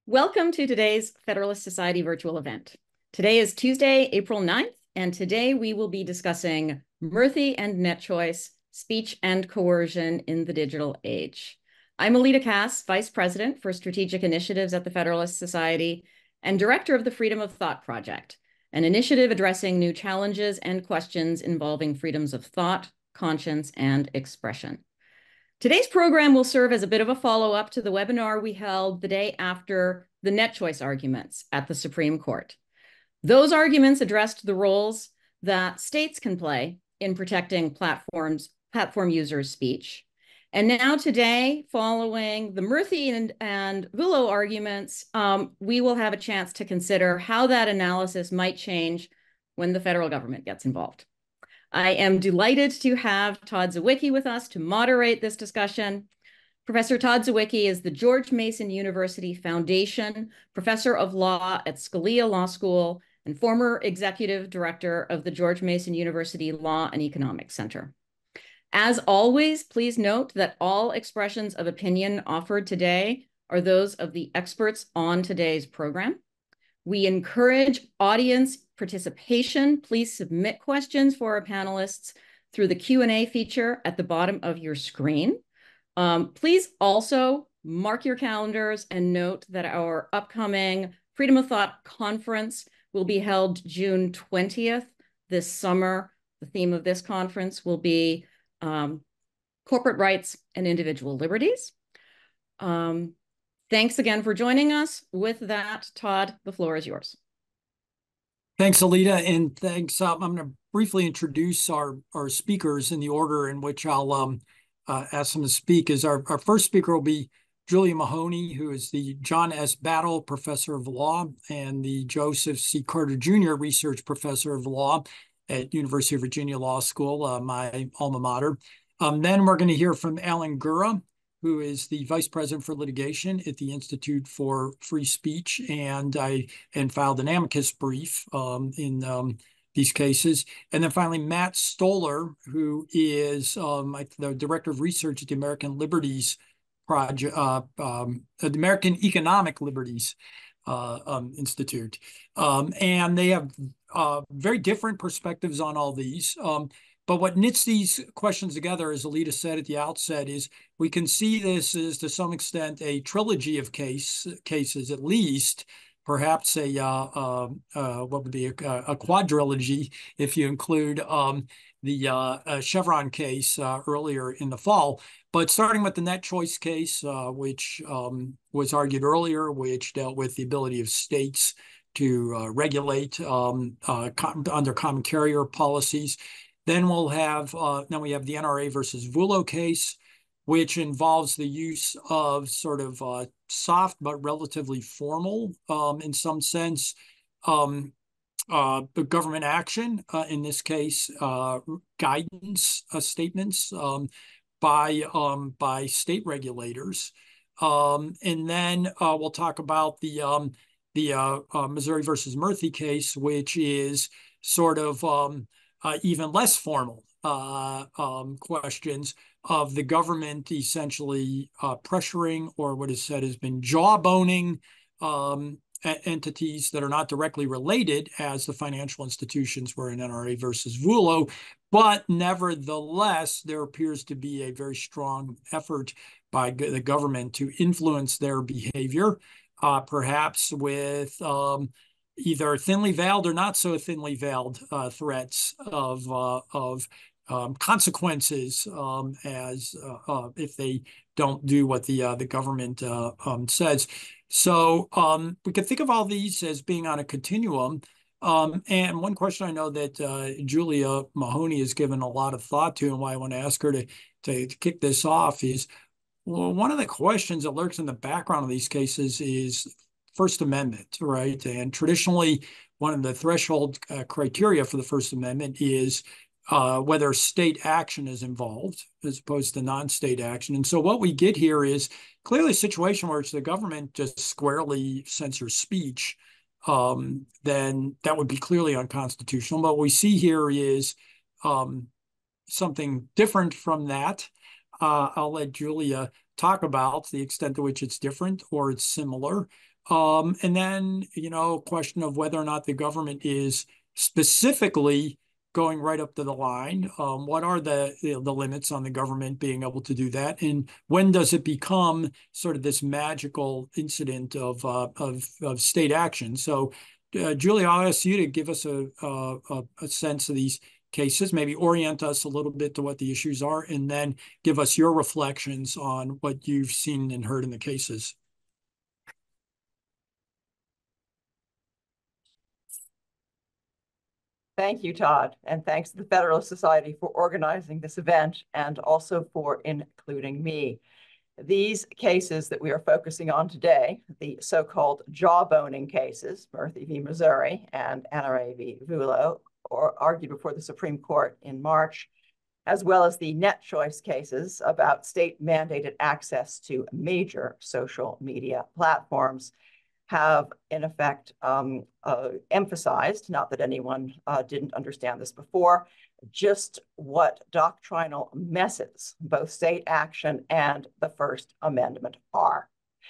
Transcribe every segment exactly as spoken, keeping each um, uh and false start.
Welcome to today's Federalist Society virtual event. Today is Tuesday, April ninth, and today we will be discussing Murthy and NetChoice, Speech and Coercion in the Digital Age. I'm Alita Cass, Vice President for Strategic Initiatives at the Federalist Society and Director of the Freedom of Thought Project, an initiative addressing new challenges and questions involving freedoms of thought, conscience, and expression. Today's program will serve as a bit of a follow-up to the webinar we held the day after the NetChoice arguments at the Supreme Court. Those arguments addressed the roles that states can play in protecting platforms, platform users' speech. And now today, following the Murthy and, and Vullo arguments, um, we will have a chance to consider how that analysis might change when the federal government gets involved. I am delighted to have Todd Zywicki with us to moderate this discussion. Professor Todd Zywicki is the George Mason University Foundation Professor of Law at Scalia Law School and former Executive Director of the George Mason University Law and Economics Center. As always, please note that all expressions of opinion offered today are those of the experts on today's program. We encourage audience participation. Please submit questions for our panelists through the Q and A feature at the bottom of your screen. Um, please also mark your calendars and note that our upcoming Freedom of Thought conference will be held June twentieth this summer. The theme of this conference will be um, corporate rights and individual liberties. Um, thanks again for joining us. With that, Todd, the floor is yours. Thanks, Alita, and thanks. Um, I'm going to briefly introduce our, our speakers in the order in which I'll um, uh, ask them to speak. Is our, our first speaker will be Julia Mahoney, who is the John S. Battle Professor of Law and the Joseph C. Carter Junior Research Professor of Law at University of Virginia Law School, uh, my alma mater. Um, then we're going to hear from Alan Gura, who is the Vice President for Litigation at the Institute for Free Speech, and I and filed an amicus brief um, in um, these cases. And then finally, Matt Stoller, who is um, the Director of Research at the American Liberties Project, uh, um, the American Economic Liberties uh, um, Institute. Um, and they have uh, very different perspectives on all these. Um, But what knits these questions together, as Alita said at the outset, is we can see this as, to some extent, a trilogy of case cases, at least, perhaps a uh, uh, uh, what would be a, a quadrilogy if you include um, the uh, uh, Chevron case uh, earlier in the fall. But starting with the NetChoice case, uh, which um, was argued earlier, which dealt with the ability of states to uh, regulate um, uh, com under common carrier policies. Then we'll have, uh, now we have the N R A versus Vullo case, which involves the use of sort of uh, soft but relatively formal, um, in some sense, um, uh, government action, uh, in this case, uh, guidance uh, statements um, by, um, by state regulators. Um, and then uh, we'll talk about the, um, the uh, uh, Missouri versus Murthy case, which is sort of um, Uh, even less formal uh, um, questions of the government essentially uh, pressuring, or what is said has been jawboning um, entities that are not directly related, as the financial institutions were in N R A versus Vullo. But nevertheless, there appears to be a very strong effort by the government to influence their behavior, uh, perhaps with um, either thinly veiled or not so thinly veiled uh, threats of uh, of um, consequences um, as uh, uh, if they don't do what the uh, the government uh, um, says. So um, we could think of all these as being on a continuum. Um, and one question I know that uh, Julia Mahoney has given a lot of thought to, and why I want to ask her to, to, to kick this off is, well, one of the questions that lurks in the background of these cases is First Amendment, right? And traditionally, one of the threshold uh, criteria for the First Amendment is uh, whether state action is involved as opposed to non-state action. And so what we get here is clearly a situation where it's the government just squarely censors speech, um, then that would be clearly unconstitutional. But what we see here is um, something different from that. Uh, I'll let Julia talk about the extent to which it's different or it's similar. Um, and then, you know, question of whether or not the government is specifically going right up to the line. Um, what are the you know, the limits on the government being able to do that, and when does it become sort of this magical incident of uh, of, of state action? So, uh, Julie, I'll ask you to give us a, a a sense of these cases, maybe orient us a little bit to what the issues are, and then give us your reflections on what you've seen and heard in the cases. Thank you, Todd, and thanks to the Federalist Society for organizing this event and also for including me. These cases that we are focusing on today, the so-called jawboning cases, Murthy v. Missouri and N R A v. Vullo, or argued before the Supreme Court in March, as well as the net choice cases about state-mandated access to major social media platforms, have in effect um, uh, emphasized, not that anyone uh, didn't understand this before, just what doctrinal messes both state action and the First Amendment are.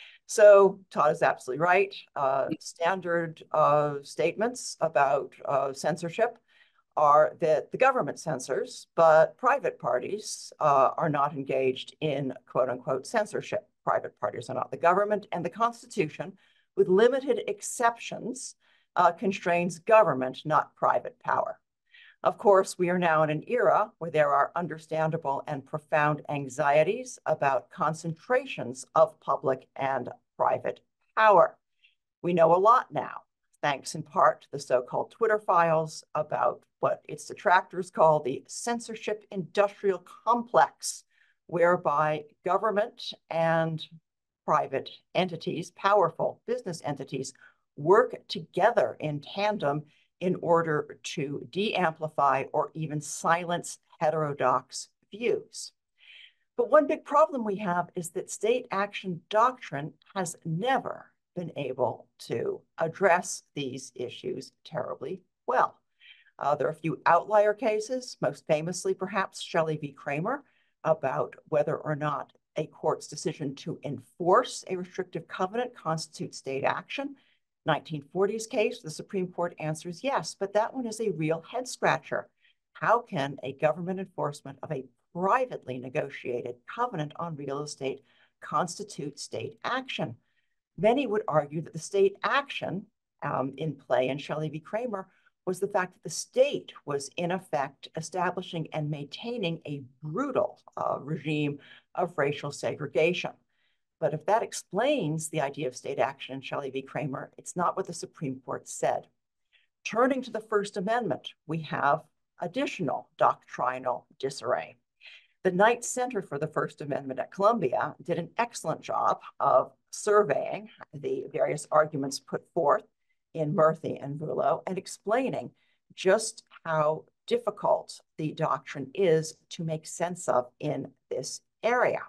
So Todd is absolutely right. Uh, standard uh, statements about uh, censorship are that the government censors, but private parties uh, are not engaged in quote unquote censorship. Private parties are not the government, and the Constitution, with limited exceptions, uh, constrains government, not private power. Of course, we are now in an era where there are understandable and profound anxieties about concentrations of public and private power. We know a lot now, thanks in part to the so-called Twitter files, about what its detractors call the censorship industrial complex, whereby government and private entities, powerful business entities, work together in tandem in order to de-amplify or even silence heterodox views. But one big problem we have is that state action doctrine has never been able to address these issues terribly well. Uh, there are a few outlier cases, most famously perhaps Shelley v. Kramer, about whether or not a court's decision to enforce a restrictive covenant constitutes state action. nineteen forties case, the Supreme Court answers yes, but that one is a real head scratcher. How can a government enforcement of a privately negotiated covenant on real estate constitute state action? Many would argue that the state action um, in play in Shelley v. Kramer was the fact that the state was in effect establishing and maintaining a brutal uh, regime of racial segregation. But if that explains the idea of state action in Shelley v. Kramer, it's not what the Supreme Court said. Turning to the First Amendment, we have additional doctrinal disarray. The Knight Center for the First Amendment at Columbia did an excellent job of surveying the various arguments put forth in Murthy and Vullo and explaining just how difficult the doctrine is to make sense of in this area.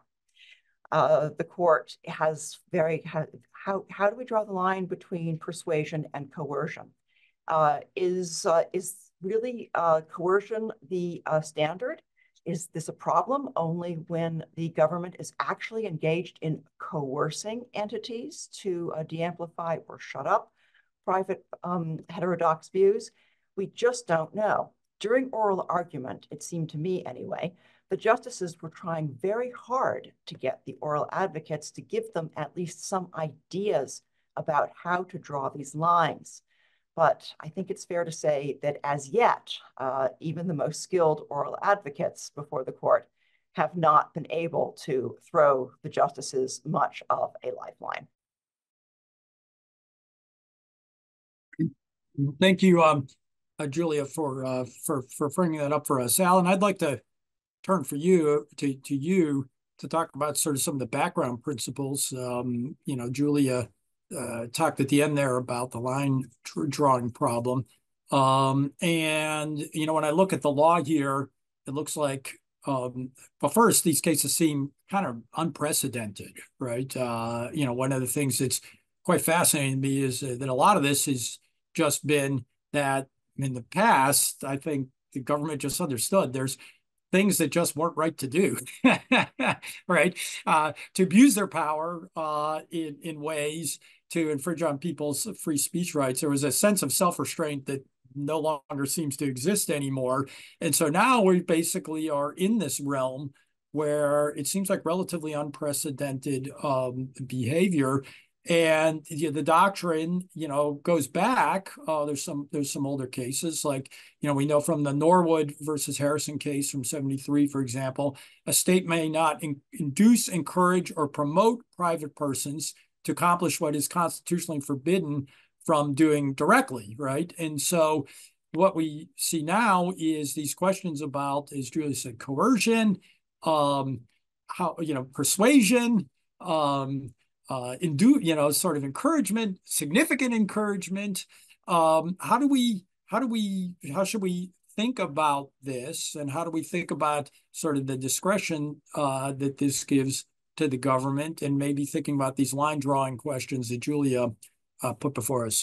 Uh, the court has very, ha, how, how do we draw the line between persuasion and coercion? Uh, is, uh, is really uh, coercion the uh, standard? Is this a problem only when the government is actually engaged in coercing entities to uh, de-amplify or shut up private um, heterodox views? We just don't know. During oral argument, it seemed to me anyway, the justices were trying very hard to get the oral advocates to give them at least some ideas about how to draw these lines. But I think it's fair to say that as yet, uh, even the most skilled oral advocates before the court have not been able to throw the justices much of a lifeline. Thank you, um, uh, Julia, for uh, for for bringing that up for us. Alan, I'd like to turn for you to to you to talk about sort of some of the background principles. Um, you know, Julia uh, talked at the end there about the line drawing problem, um, and you know, when I look at the law here, it looks like, um, well, first these cases seem kind of unprecedented, right? Uh, you know, one of the things that's quite fascinating to me is that a lot of this has just been that in the past, I think the government just understood there's things that just weren't right to do, right? Uh, to abuse their power uh, in, in ways to infringe on people's free speech rights. There was a sense of self-restraint that no longer seems to exist anymore. And so now we basically are in this realm where it seems like relatively unprecedented um, behavior. And you know, the doctrine, you know, goes back. Uh, there's some there's some older cases, like, you know, we know from the Norwood versus Harrison case from seventy-three, for example, a state may not in, induce, encourage, or promote private persons to accomplish what is constitutionally forbidden from doing directly, right? And so what we see now is these questions about, as Julia said, coercion, um, how, you know, persuasion, um, uh, indu, you know, sort of encouragement, significant encouragement. Um, how do we, how do we, how should we think about this, and how do we think about sort of the discretion uh, that this gives to the government, and maybe thinking about these line drawing questions that Julia uh, put before us?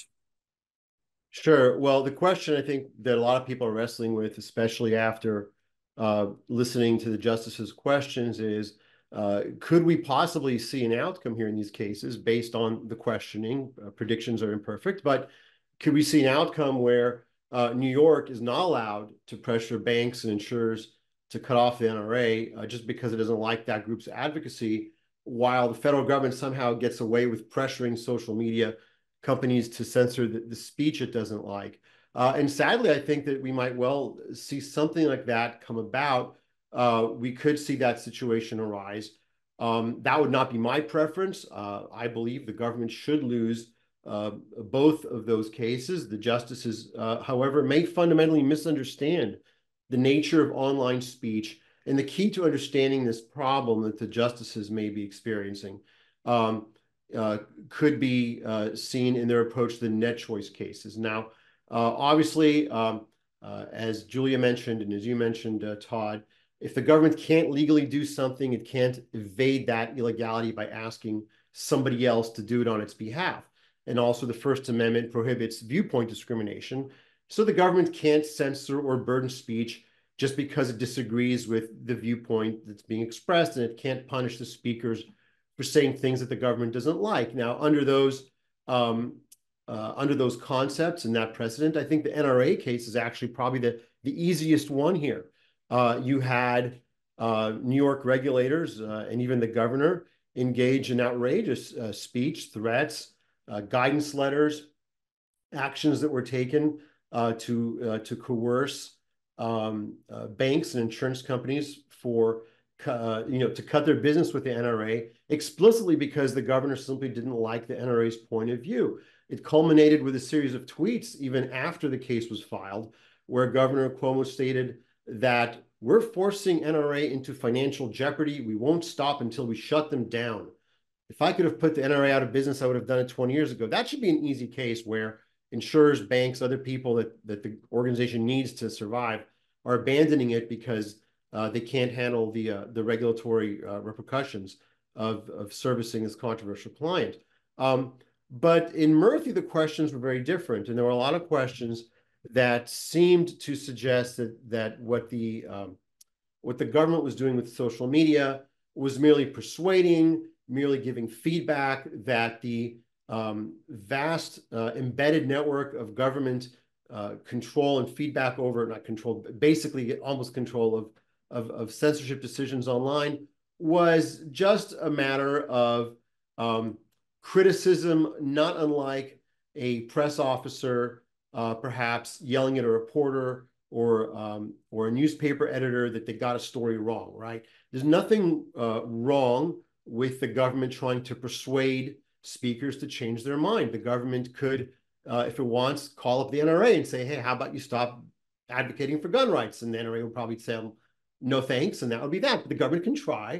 Sure. Well, the question I think that a lot of people are wrestling with, especially after uh, listening to the justices' questions, is uh, could we possibly see an outcome here in these cases based on the questioning? Uh, predictions are imperfect, but could we see an outcome where uh, New York is not allowed to pressure banks and insurers to cut off the N R A uh, just because it doesn't like that group's advocacy, while the federal government somehow gets away with pressuring social media companies to censor the, the speech it doesn't like? Uh, and sadly, I think that we might well see something like that come about. Uh, we could see that situation arise. Um, that would not be my preference. Uh, I believe the government should lose uh, both of those cases. The justices, uh, however, may fundamentally misunderstand the nature of online speech and the key to understanding this problem that the justices may be experiencing. Um, Uh, could be uh, seen in their approach to the net choice cases. Now, uh, obviously, um, uh, as Julia mentioned, and as you mentioned, uh, Todd, if the government can't legally do something, it can't evade that illegality by asking somebody else to do it on its behalf. And also the First Amendment prohibits viewpoint discrimination. So the government can't censor or burden speech just because it disagrees with the viewpoint that's being expressed, and it can't punish the speakers for saying things that the government doesn't like. Now, under those um, uh, under those concepts and that precedent, I think the N R A case is actually probably the, the easiest one here. Uh, you had uh, New York regulators uh, and even the governor engage in outrageous uh, speech, threats, uh, guidance letters, actions that were taken uh, to, uh, to coerce um, uh, banks and insurance companies for Uh, you know, to cut their business with the N R A explicitly because the governor simply didn't like the N R A's point of view. It culminated with a series of tweets even after the case was filed, where Governor Cuomo stated that we're forcing N R A into financial jeopardy. We won't stop until we shut them down. If I could have put the N R A out of business, I would have done it twenty years ago. That should be an easy case where insurers, banks, other people that, that the organization needs to survive are abandoning it because Uh, they can't handle the uh, the regulatory uh, repercussions of, of servicing this controversial client. Um, but in Murthy, the questions were very different. And there were a lot of questions that seemed to suggest that, that what, the, um, what the government was doing with social media was merely persuading, merely giving feedback, that the um, vast uh, embedded network of government uh, control and feedback over, not control, but basically almost control of Of, of censorship decisions online was just a matter of um, criticism, not unlike a press officer uh, perhaps yelling at a reporter or, um, or a newspaper editor that they got a story wrong, right? There's nothing uh, wrong with the government trying to persuade speakers to change their mind. The government could, uh, if it wants, call up the N R A and say, hey, how about you stop advocating for gun rights? And the N R A would probably say, no thanks, and that would be that. But the government can try.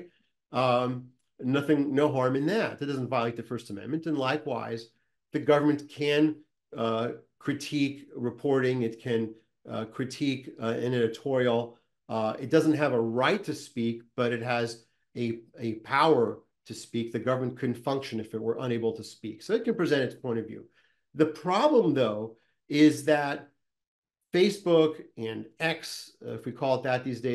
Um, nothing, no harm in that. That doesn't violate the First Amendment. And likewise, the government can uh, critique reporting. It can uh, critique uh, an editorial. Uh, it doesn't have a right to speak, but it has a, a power to speak. The government couldn't function if it were unable to speak. So it can present its point of view. The problem, though, is that Facebook and X, if we call it that these days,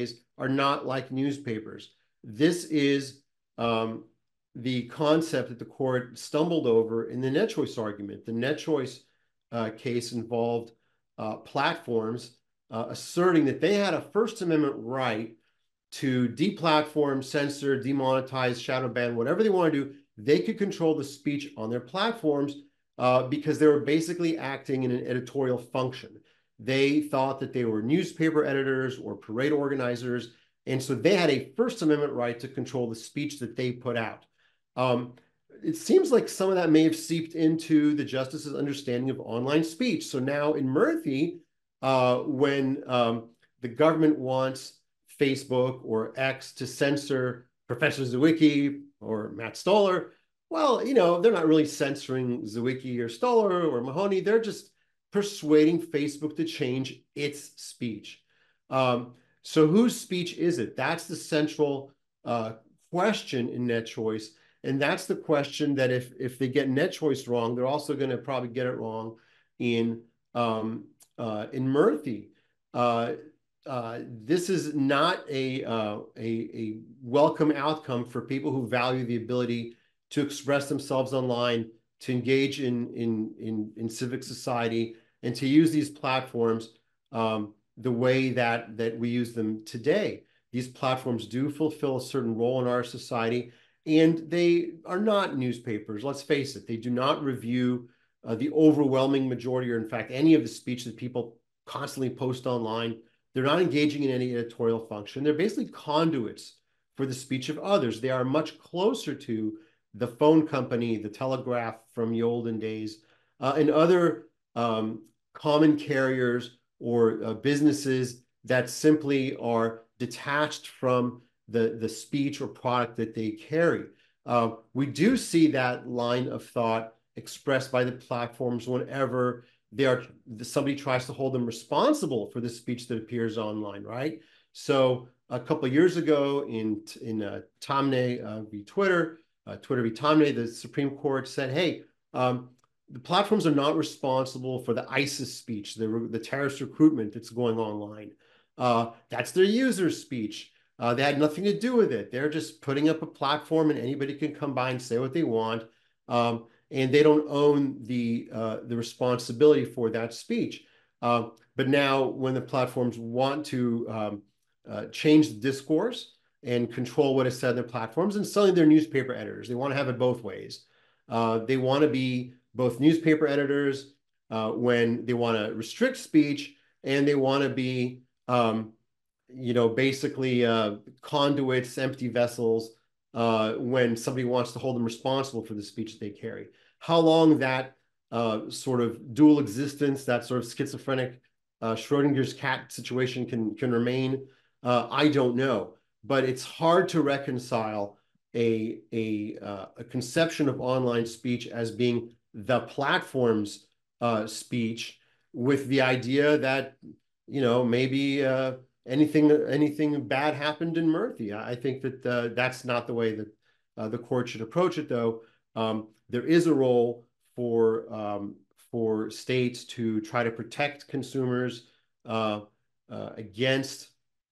are not like newspapers. This is um, the concept that the court stumbled over in the net choice argument. The net choice uh, case involved uh, platforms uh, asserting that they had a First Amendment right to deplatform, censor, demonetize, shadow ban, whatever they want to do. They could control the speech on their platforms uh, because they were basically acting in an editorial function. They thought that they were newspaper editors or parade organizers, and so they had a First Amendment right to control the speech that they put out. Um, it seems like some of that may have seeped into the justice's understanding of online speech. So now in Murthy, uh, when um, the government wants Facebook or X to censor Professor Zwicky or Matt Stoller, well, you know, they're not really censoring Zwicky or Stoller or Mahoney. They're just persuading Facebook to change its speech. Um, so whose speech is it? That's the central uh, question in net choice. And that's the question that if, if they get net choice wrong, they're also going to probably get it wrong in, um, uh, in Murthy. Uh, uh, this is not a, uh, a, a welcome outcome for people who value the ability to express themselves online, to engage in, in, in, in civic society, and to use these platforms um, the way that, that we use them today. These platforms do fulfill a certain role in our society, and they are not newspapers. Let's face it, they do not review uh, the overwhelming majority, or in fact, any of the speech that people constantly post online. They're not engaging in any editorial function. They're basically conduits for the speech of others. They are much closer to the phone company, the telegraph from the olden days, uh, and other um, common carriers or uh, businesses that simply are detached from the, the speech or product that they carry. Uh, we do see that line of thought expressed by the platforms whenever they are, somebody tries to hold them responsible for the speech that appears online, right? So a couple of years ago in, in uh, Taamneh uh, v. Twitter, uh, Twitter v. Taamneh, the Supreme Court said, hey, um, the platforms are not responsible for the ISIS speech, the, the terrorist recruitment that's going online. Uh, that's their users' speech. Uh, they had nothing to do with it. They're just putting up a platform and anybody can come by and say what they want. Um, and they don't own the, uh, the responsibility for that speech. Uh, but now when the platforms want to um, uh, change the discourse and control what is said on their platforms, and suddenly they're newspaper editors. They want to have it both ways. Uh, they want to be both newspaper editors uh, when they want to restrict speech, and they want to be, um, you know, basically uh, conduits, empty vessels, uh, when somebody wants to hold them responsible for the speech that they carry. How long that uh, sort of dual existence, that sort of schizophrenic uh, Schrodinger's cat situation can, can remain, uh, I don't know. But it's hard to reconcile a, a, uh, a conception of online speech as being the platform's uh, speech with the idea that, you know, maybe uh, anything anything bad happened in Murthy. I think that uh, that's not the way that uh, the court should approach it, though. Um, there is a role for um, for states to try to protect consumers uh, uh, against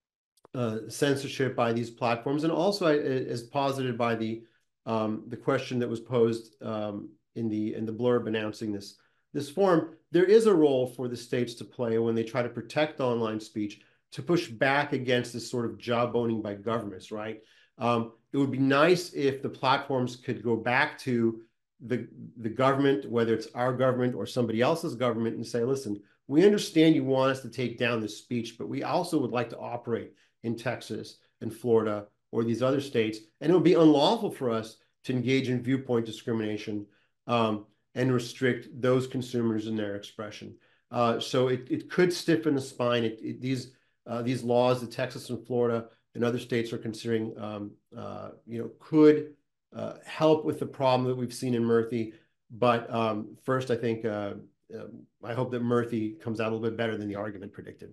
uh, censorship by these platforms, and also as posited by the um, the question that was posed um, in the in the blurb announcing this this forum. There is a role for the states to play when they try to protect online speech, to push back against this sort of jawboning by governments, right? Um, it would be nice if the platforms could go back to the, the government, whether it's our government or somebody else's government, and say, listen, we understand you want us to take down this speech, but we also would like to operate in Texas and Florida or these other states, and it would be unlawful for us to engage in viewpoint discrimination um, and restrict those consumers in their expression. Uh, so it, it could stiffen the spine. It, it, these uh, these laws that Texas and Florida and other states are considering, um, uh, you know, could uh, help with the problem that we've seen in Murthy. But um, first, I think uh, uh, I hope that Murthy comes out a little bit better than the argument predicted.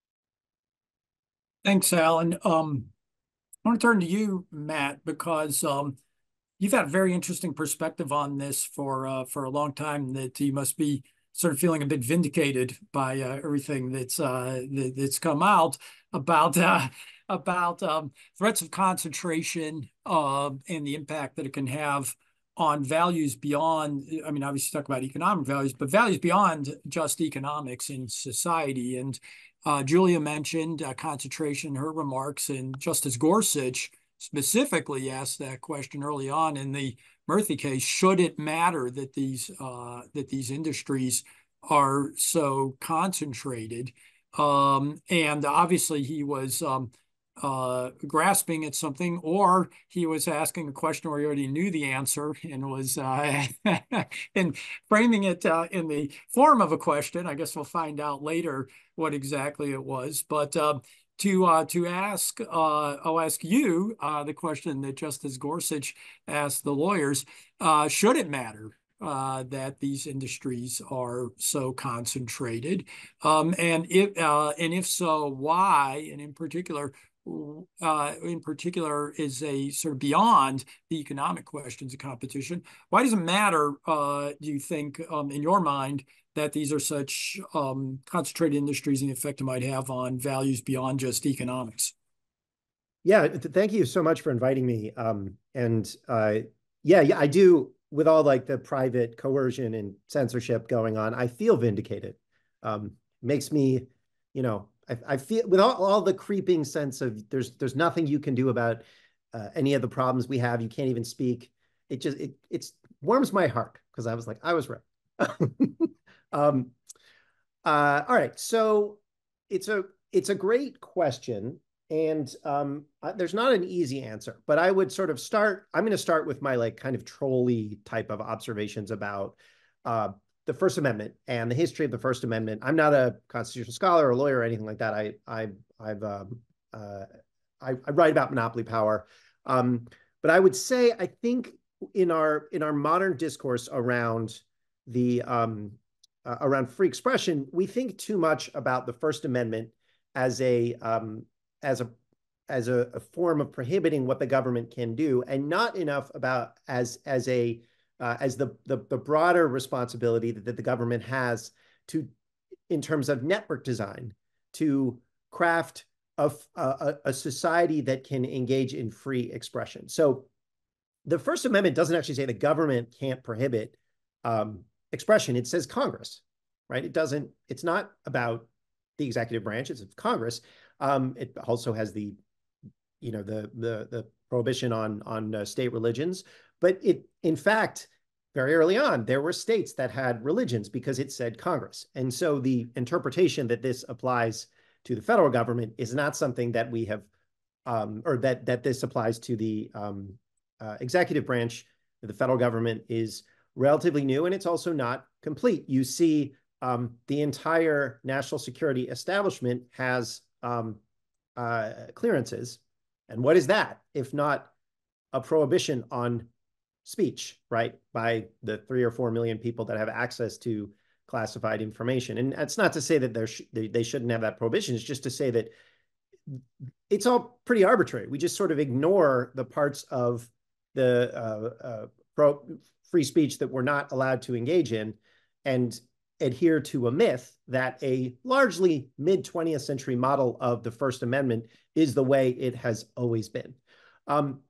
Thanks, Alan. Um, I want to turn to you, Matt, because um, you've had a very interesting perspective on this for uh, for a long time that you must be sort of feeling a bit vindicated by uh, everything that's uh, that, that's come out about uh, about um, threats of concentration uh, and the impact that it can have on values beyond, I mean, obviously talk about economic values, but values beyond just economics in society. And uh, Julia mentioned uh, concentration in her remarks, and Justice Gorsuch specifically asked that question early on in the Murthy case. Should it matter that these uh, that these industries are so concentrated? Um, and obviously he was um, uh, grasping at something, or he was asking a question where he already knew the answer and was uh, and framing it uh, in the form of a question. I guess we'll find out later what exactly it was. But uh, to uh, to ask, uh, I'll ask you uh, the question that Justice Gorsuch asked the lawyers: uh, should it matter uh, that these industries are so concentrated? Um, and if uh, and if so, why? And in particular, uh, in particular, is a sort of beyond the economic questions of competition. Why does it matter, uh, do you think, um, in your mind, that these are such um, concentrated industries and the effect it might have on values beyond just economics? Yeah, thank you so much for inviting me. Um, and uh, yeah, yeah, I do, with all like the private coercion and censorship going on, I feel vindicated. Um, makes me, you know, I, I feel with all, all the creeping sense of there's there's nothing you can do about uh, any of the problems we have. You can't even speak. It just it it's warms my heart because I was like, I was right. um, uh, all right, so it's a it's a great question, and um, uh, there's not an easy answer. But I would sort of start. I'm going to start with my like kind of trolley type of observations about uh, the First Amendment and the history of the First Amendment. I'm not a constitutional scholar or a lawyer or anything like that. I I I've um, uh, I, I write about monopoly power, um, but I would say I think in our in our modern discourse around the um, uh, around free expression, we think too much about the First Amendment as a um, as a as a, a form of prohibiting what the government can do, and not enough about as as a uh, as the, the the broader responsibility that, that the government has to, in terms of network design, to craft a, a, a society that can engage in free expression. So the First Amendment doesn't actually say the government can't prohibit um, expression. It says Congress, right? It doesn't, it's not about the executive branch, it's Congress. Um, it also has the, you know, the the the prohibition on on uh, state religions, but it, in fact, very early on, there were states that had religions because it said Congress. And so the interpretation that this applies to the federal government is not something that we have, um, or that that this applies to the um, uh, executive branch. The federal government is relatively new, and it's also not complete. You see, um, the entire national security establishment has um, uh, clearances. And what is that if not a prohibition on speech, right, by the three or four million people that have access to classified information? And that's not to say that there sh they, they shouldn't have that prohibition. It's just to say that it's all pretty arbitrary. We just sort of ignore the parts of the uh, uh, pro free speech that we're not allowed to engage in, and adhere to a myth that a largely mid twentieth century model of the First Amendment is the way it has always been. Um,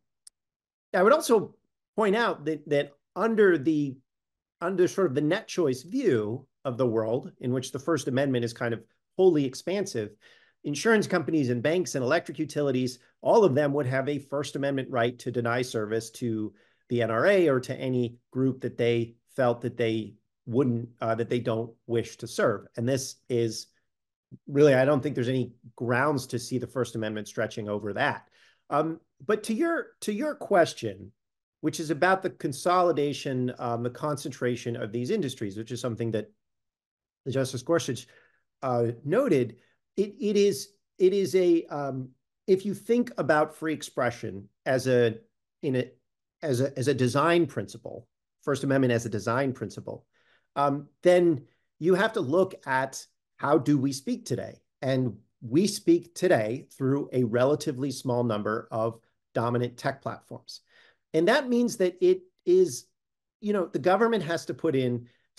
I would also point out that, that under the under sort of the net choice view of the world, in which the First Amendment is kind of wholly expansive, insurance companies and banks and electric utilities, all of them would have a First Amendment right to deny service to the N R A or to any group that they felt that they wouldn't, uh, that they don't wish to serve. And this is really, I don't think there's any grounds to see the First Amendment stretching over that. Um, but to your, to your question, which is about the consolidation, um, the concentration of these industries, which is something that the Justice Gorsuch uh, noted, it, it is, it is a, um, if you think about free expression as a, in a, as a, as a design principle, First Amendment as a design principle, um, then you have to look at how do we speak today? And we speak today through a relatively small number of dominant tech platforms. And that means that it is, you know, the government has to put in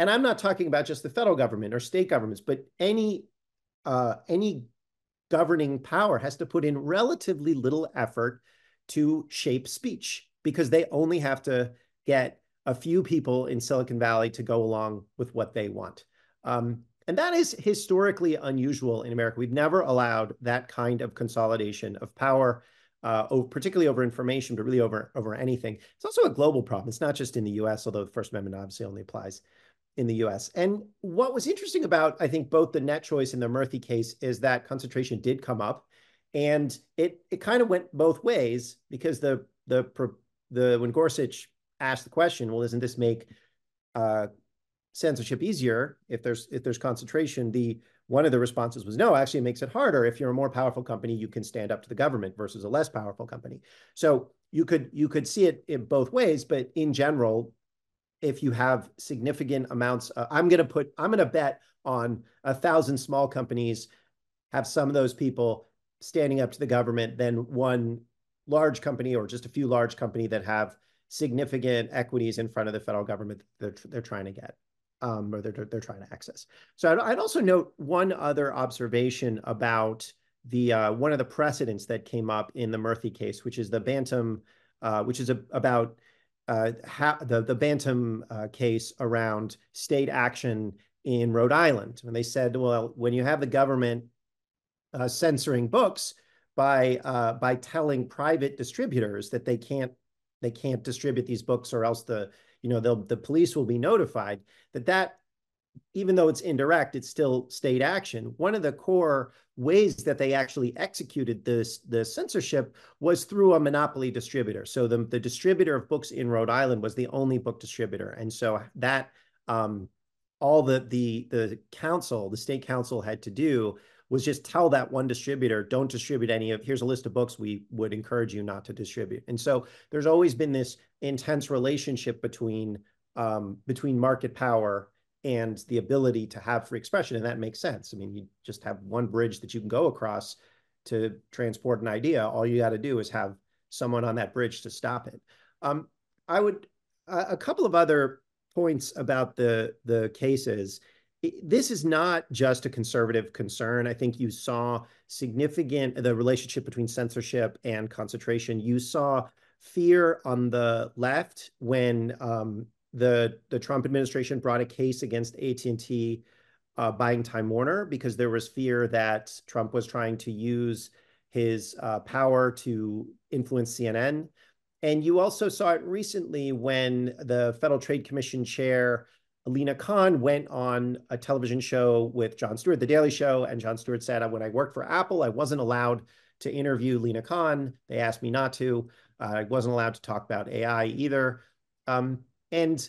and I'm not talking about just the federal government or state governments, but any uh, any governing power has to put in relatively little effort to shape speech, because they only have to get a few people in Silicon Valley to go along with what they want. Um, and that is historically unusual in America. We've never allowed that kind of consolidation of power, uh, over, particularly over information, but really over, over anything. It's also a global problem. It's not just in the U S, although the First Amendment obviously only applies in the U S. And what was interesting about, I think, both the Net Choice and the Murthy case is that concentration did come up, and it it kind of went both ways, because the the the when Gorsuch asked the question, well, doesn't this make uh, censorship easier if there's if there's concentration? The one of the responses was, no, actually it makes it harder. If you're a more powerful company, you can stand up to the government versus a less powerful company. So you could you could see it in both ways, but in general, if you have significant amounts, uh, I'm going to put, I'm going to bet on a thousand small companies have some of those people standing up to the government than one large company or just a few large company that have significant equities in front of the federal government that they're, they're trying to get, um, or they're, they're trying to access. So I'd, I'd also note one other observation about the, uh, one of the precedents that came up in the Murthy case, which is the Bantam, uh, which is a, about Uh, ha the, the Bantam uh, case around state action in Rhode Island, when they said, well, when you have the government uh, censoring books by uh, by telling private distributors that they can't they can't distribute these books, or else the you know they'll the police will be notified, that that even though it's indirect, it's still state action. One of the core ways that they actually executed this, the censorship was through a monopoly distributor. So the, the distributor of books in Rhode Island was the only book distributor. And so that um, all the, the, the council, the state council had to do was just tell that one distributor, don't distribute any of, here's a list of books we would encourage you not to distribute. And so there's always been this intense relationship between, um, between market power and the ability to have free expression. And that makes sense. I mean, you just have one bridge that you can go across to transport an idea. All you got to do is have someone on that bridge to stop it. Um, I would, uh, a couple of other points about the, the cases. This is not just a conservative concern. I think you saw significant, the relationship between censorship and concentration. You saw fear on the left when um, the, the Trump administration brought a case against A T and T uh, buying Time Warner, because there was fear that Trump was trying to use his uh, power to influence C N N. And you also saw it recently when the Federal Trade Commission chair, Lina Khan, went on a television show with Jon Stewart, The Daily Show, and Jon Stewart said, when I worked for Apple, I wasn't allowed to interview Lina Khan. They asked me not to. Uh, I wasn't allowed to talk about A I either. Um, and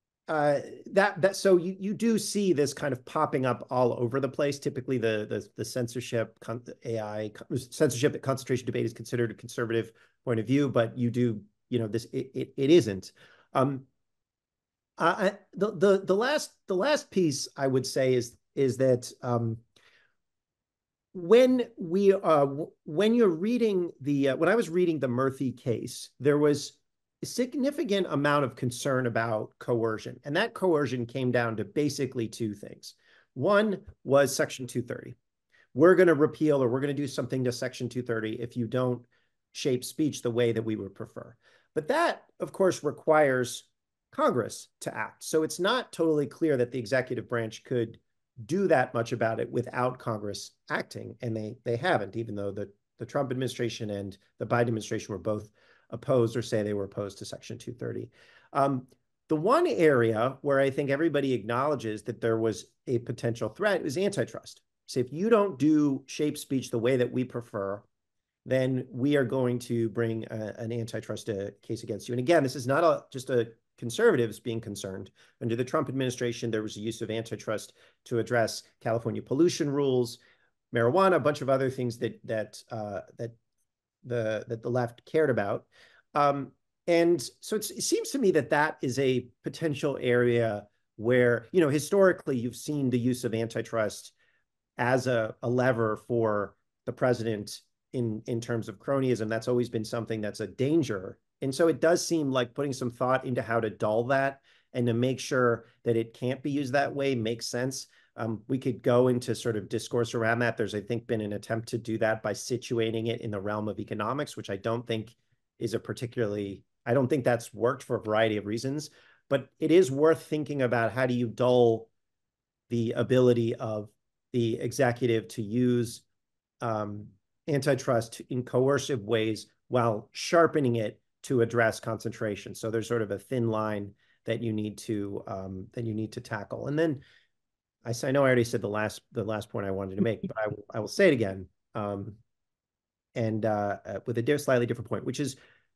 uh, that that so you you do see this kind of popping up all over the place. Typically, the the, the censorship A I censorship concentration debate is considered a conservative point of view, but you do you know this it it, it isn't. Um, Uh, the the the last the last piece I would say is is that um, when we uh, when you're reading the uh, when I was reading the Murthy case, there was a significant amount of concern about coercion, and that coercion came down to basically two things. One was Section two thirty. We're going to repeal, or we're going to do something to Section two thirty if you don't shape speech the way that we would prefer. But that, of course, requires Congress to act. So it's not totally clear that the executive branch could do that much about it without Congress acting, and they they haven't, even though the, the Trump administration and the Biden administration were both opposed, or say they were opposed to Section two thirty. Um, the one area where I think everybody acknowledges that there was a potential threat is antitrust. So if you don't do shape speech the way that we prefer, then we are going to bring a, an antitrust uh, case against you. And again, this is not a, just a conservatives being concerned. Under the Trump administration, there was a use of antitrust to address California pollution rules, marijuana, a bunch of other things that that uh, that the that the left cared about. Um, and so it's, it seems to me that that is a potential area where, you know, historically you've seen the use of antitrust as a, a lever for the president in in terms of cronyism. That's always been something that's a danger. And so it does seem like putting some thought into how to dull that and to make sure that it can't be used that way makes sense. Um, we could go into sort of discourse around that. There's, I think, been an attempt to do that by situating it in the realm of economics, which I don't think is a particularly, I don't think that's worked for a variety of reasons, but it is worth thinking about how do you dull the ability of the executive to use um, antitrust in coercive ways while sharpening it to address concentration. So there's sort of a thin line that you need to um, that you need to tackle. And then I, I know I already said the last the last point I wanted to make, but I, I will say it again, um, and uh, uh, with a slightly different point, which is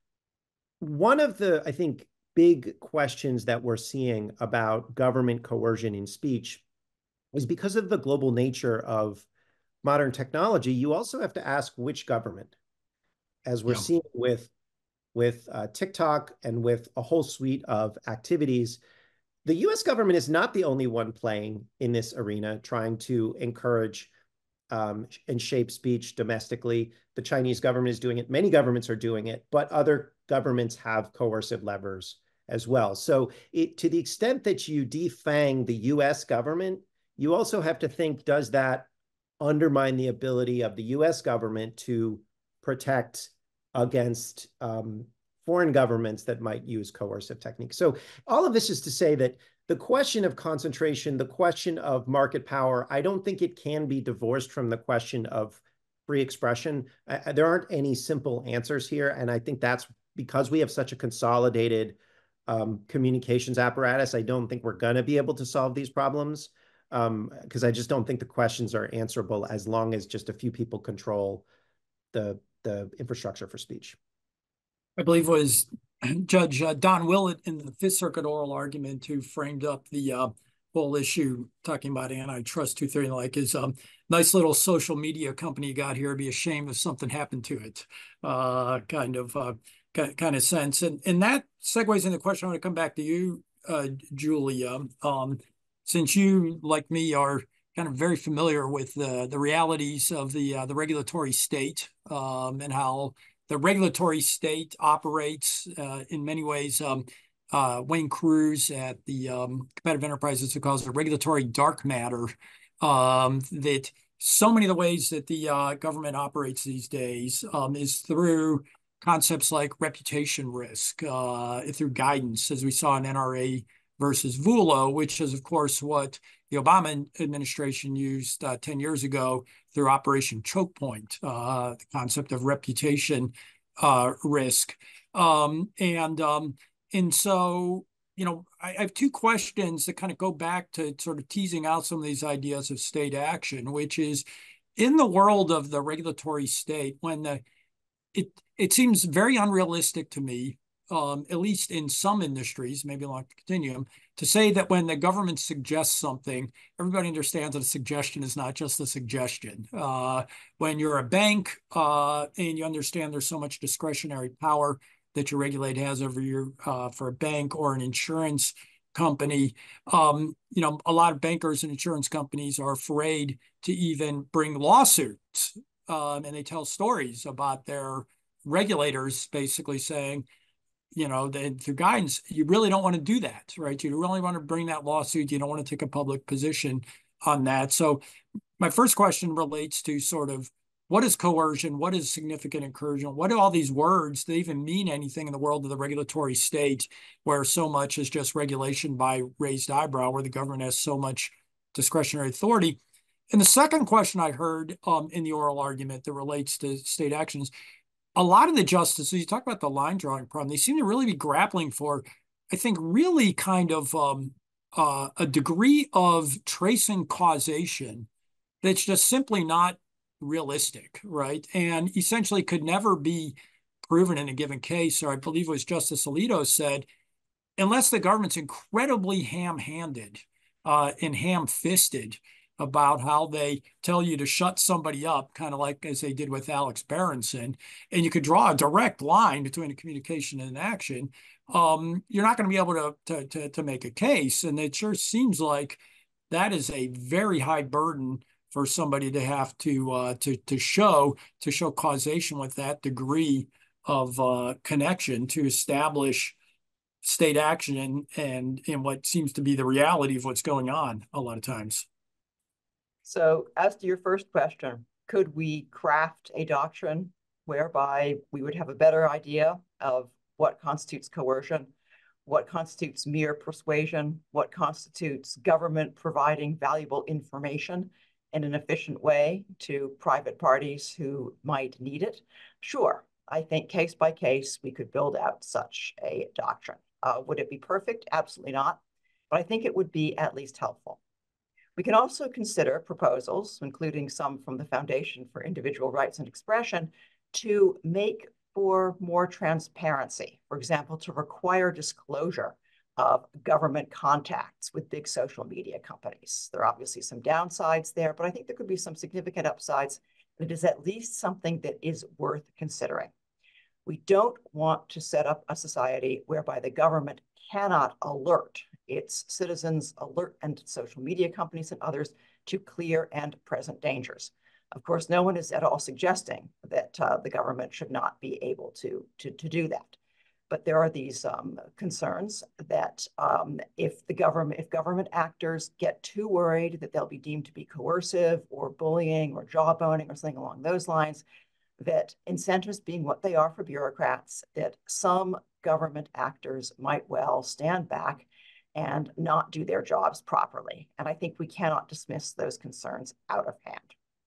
one of the, I think, big questions that we're seeing about government coercion in speech is because of the global nature of modern technology. You also have to ask which government, as we're yeah. seeing with with uh, TikTok and with a whole suite of activities. The U S government is not the only one playing in this arena, trying to encourage um, and shape speech domestically. The Chinese government is doing it. Many governments are doing it, but other governments have coercive levers as well. So it, to the extent that you defang the U S government, you also have to think, does that undermine the ability of the U S government to protect against um, foreign governments that might use coercive techniques? So all of this is to say that the question of concentration, the question of market power, I don't think it can be divorced from the question of free expression. Uh, there aren't any simple answers here. And I think that's because we have such a consolidated um, communications apparatus. I don't think we're going to be able to solve these problems because um, I just don't think the questions are answerable as long as just a few people control the, the infrastructure for speech. I believe it was Judge uh, Don Willett in the Fifth Circuit oral argument who framed up the uh, whole issue, talking about antitrust two thirty, like his um, nice little social media company got here, be ashamed if something happened to it, uh, kind of uh, kind of sense. And, and that segues into the question. I want to come back to you, uh, Julia, um, since you, like me, are kind of very familiar with the, the realities of the, uh, the regulatory state um, and how the regulatory state operates uh, in many ways. Um, uh, Wayne Cruz at the um, Competitive Enterprises, who calls it regulatory dark matter, um, that so many of the ways that the uh, government operates these days um, is through concepts like reputation risk, uh, through guidance, as we saw in N R A versus V U L O, which is, of course, what the Obama administration used uh, ten years ago through Operation Choke Point, uh, the concept of reputation uh, risk. Um, and, um, and so, you know, I, I have two questions that kind of go back to sort of teasing out some of these ideas of state action, which is in the world of the regulatory state, when the, it, it seems very unrealistic to me, Um, at least in some industries, maybe along the continuum, to say that when the government suggests something, everybody understands that a suggestion is not just a suggestion. Uh, when you're a bank uh, and you understand there's so much discretionary power that your regulator has over your, uh, for a bank or an insurance company, um, you know, a lot of bankers and insurance companies are afraid to even bring lawsuits. Um, and they tell stories about their regulators basically saying, you know, the, through guidance, you really don't want to do that, right? You really want to bring that lawsuit. You don't want to take a public position on that. So my first question relates to sort of what is coercion? What is significant encouragement? What do all these words, do they even mean anything in the world of the regulatory state where so much is just regulation by raised eyebrow, where the government has so much discretionary authority? And the second question I heard um, in the oral argument that relates to state actions, a lot of the justices, you talk about the line drawing problem, they seem to really be grappling for, I think, really kind of um, uh, a degree of tracing causation that's just simply not realistic, right? And essentially could never be proven in a given case, or I believe it was Justice Alito said, unless the government's incredibly ham-handed uh, and ham-fisted about how they tell you to shut somebody up, kind of like as they did with Alex Berenson, and you could draw a direct line between a communication and an action, um, you're not going to be able to, to, to, to make a case. And it sure seems like that is a very high burden for somebody to have to, uh, to, to show, to show causation with that degree of uh, connection to establish state action and, and, and what seems to be the reality of what's going on a lot of times. So as to your first question, could we craft a doctrine whereby we would have a better idea of what constitutes coercion, what constitutes mere persuasion, what constitutes government providing valuable information in an efficient way to private parties who might need it? Sure, I think case by case, we could build out such a doctrine. Uh, would it be perfect? Absolutely not. But I think it would be at least helpful. We can also consider proposals, including some from the Foundation for Individual Rights and Expression, to make for more transparency. For example, to require disclosure of government contacts with big social media companies. There are obviously some downsides there, but I think there could be some significant upsides. And it is at least something that is worth considering. We don't want to set up a society whereby the government cannot alert its citizens, alert and social media companies and others to clear and present dangers. Of course, no one is at all suggesting that uh, the government should not be able to, to, to do that. But there are these um, concerns that um, if the government, if government actors get too worried that they'll be deemed to be coercive or bullying or jawboning or something along those lines, that incentives being what they are for bureaucrats, that some government actors might well stand back and not do their jobs properly. And I think we cannot dismiss those concerns out of hand.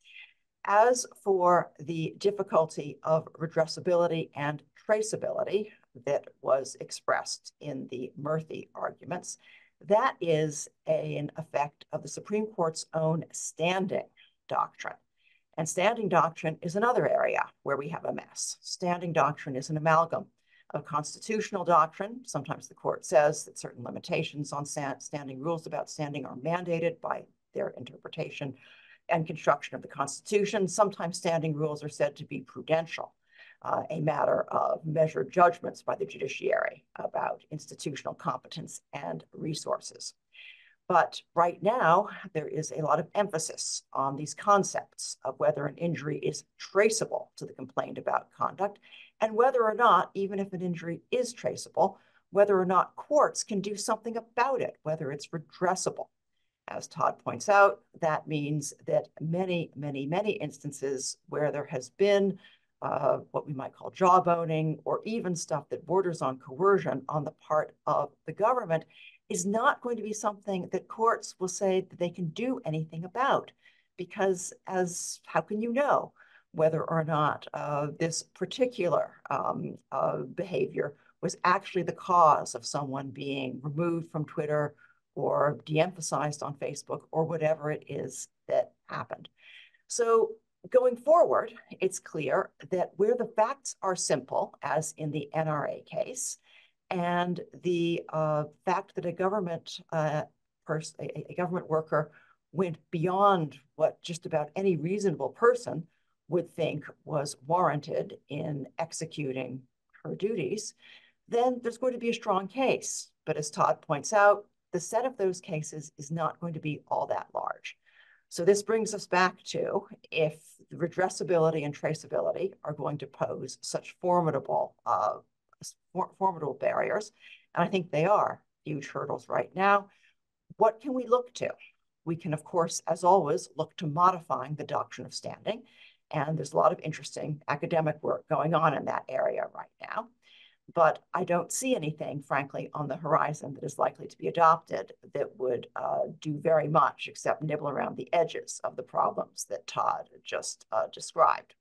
As for the difficulty of redressability and traceability that was expressed in the Murthy arguments, that is a, an effect of the Supreme Court's own standing doctrine. And standing doctrine is another area where we have a mess. Standing doctrine is an amalgam of constitutional doctrine. Sometimes the court says that certain limitations on standing rules about standing are mandated by their interpretation and construction of the Constitution. Sometimes standing rules are said to be prudential, uh, a matter of measured judgments by the judiciary about institutional competence and resources. But right now, there is a lot of emphasis on these concepts of whether an injury is traceable to the complaint about conduct, and whether or not, even if an injury is traceable, whether or not courts can do something about it, whether it's redressable. As Todd points out, that means that many, many, many instances where there has been uh, what we might call jawboning, or even stuff that borders on coercion on the part of the government, is not going to be something that courts will say that they can do anything about. Because as how can you know whether or not uh, this particular um, uh, behavior was actually the cause of someone being removed from Twitter or de-emphasized on Facebook or whatever it is that happened. So going forward, it's clear that where the facts are simple, as in the N R A case, and the uh, fact that a government uh, person, a, a government worker went beyond what just about any reasonable person would think was warranted in executing her duties, then there's going to be a strong case. But as Todd points out, the set of those cases is not going to be all that large. So this brings us back to, if redressability and traceability are going to pose such formidable uh, formidable barriers, and I think they are huge hurdles right now, what can we look to? We can, of course, as always, look to modifying the doctrine of standing, and there's a lot of interesting academic work going on in that area right now. But I don't see anything, frankly, on the horizon that is likely to be adopted that would uh, do very much except nibble around the edges of the problems that Todd just uh, described.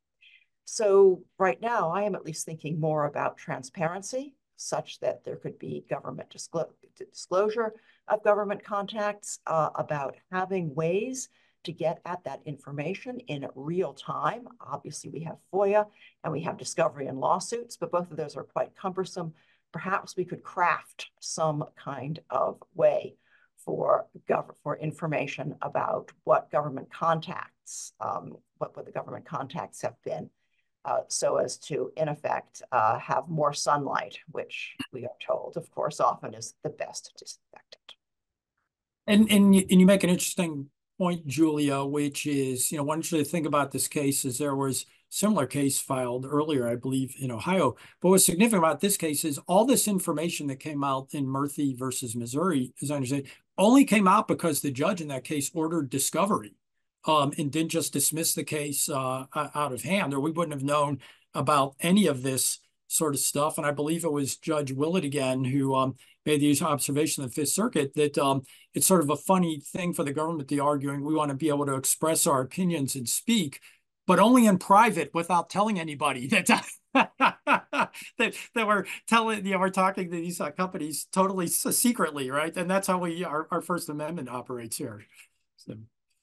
So right now, I am at least thinking more about transparency, such that there could be government disclo disclosure of government contacts, uh, about having ways to get at that information in real time. Obviously, we have FOIA and we have discovery and lawsuits, but both of those are quite cumbersome. Perhaps we could craft some kind of way for gov for information about what government contacts, um, what, what the government contacts have been, uh, so as to, in effect, uh, have more sunlight, which we are told, of course, often is the best disinfectant. And, and, you, and you make an interesting point, Julia, which is, you know, one should think about this case is there was similar case filed earlier, I believe, in Ohio. But what's significant about this case is all this information that came out in Murthy versus Missouri, as I understand, only came out because the judge in that case ordered discovery um, and didn't just dismiss the case uh, out of hand, or we wouldn't have known about any of this sort of stuff. And I believe it was Judge Willett again who um, made the observation in the Fifth Circuit that um, it's sort of a funny thing for the government to be arguing we want to be able to express our opinions and speak, but only in private without telling anybody that that, that we're telling, you know, we're talking to these uh, companies totally secretly, right? And that's how we our, our First Amendment operates here. So,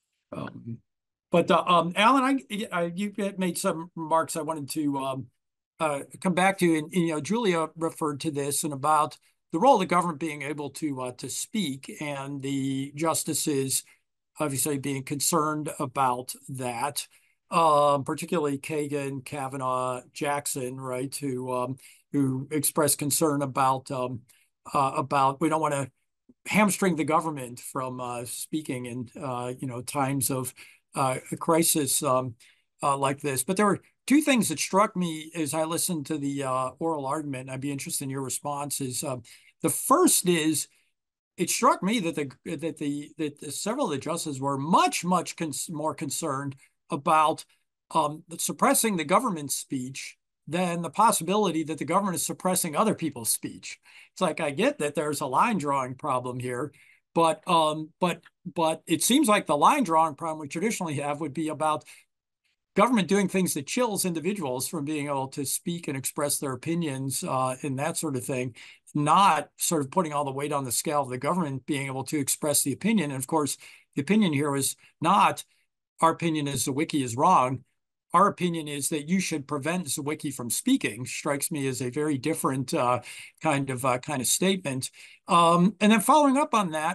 um, but uh, um, Alan, I, I you made some remarks I wanted to um, uh, come back to, and, and you know, Julia referred to this and about the role of the government being able to uh, to speak, and the justices obviously being concerned about that. Um, particularly Kagan, Kavanaugh, Jackson, right, who um, who expressed concern about um, uh, about we don't want to hamstring the government from uh, speaking in uh, you know times of uh, a crisis um, uh, like this. But there were two things that struck me as I listened to the uh, oral argument. And I'd be interested in your responses. Um, the first is, it struck me that the that the that the, several of the justices were much much cons more concerned about um, suppressing the government's speech than the possibility that the government is suppressing other people's speech. It's like, I get that there's a line drawing problem here, but um, but but it seems like the line drawing problem we traditionally have would be about government doing things that chills individuals from being able to speak and express their opinions uh, and that sort of thing, not sort of putting all the weight on the scale of the government being able to express the opinion. And of course, the opinion here is not, our opinion is Zwicky is wrong. Our opinion is that you should prevent Zwicky from speaking. Strikes me as a very different uh, kind of uh, kind of statement. Um, and then following up on that,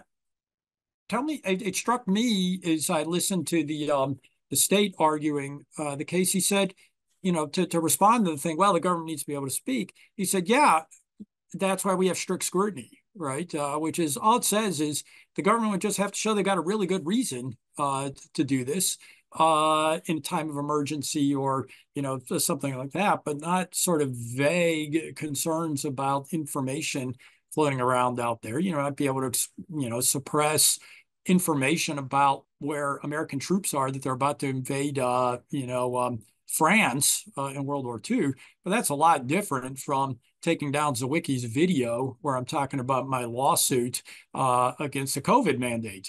tell me, it, it struck me as I listened to the um, the state arguing uh, the case. He said, you know, to to respond to the thing, well, the government needs to be able to speak. He said, yeah, that's why we have strict scrutiny, right? Uh, which is all it says is the government would just have to show they got a really good reason uh, to do this uh, in a time of emergency or, you know, something like that, but not sort of vague concerns about information floating around out there. You know, not be able to, you know, suppress information about where American troops are that they're about to invade, uh, you know, um, France uh, in World War Two. But that's a lot different from taking down Zwicky's video where I'm talking about my lawsuit uh, against the COVID mandate.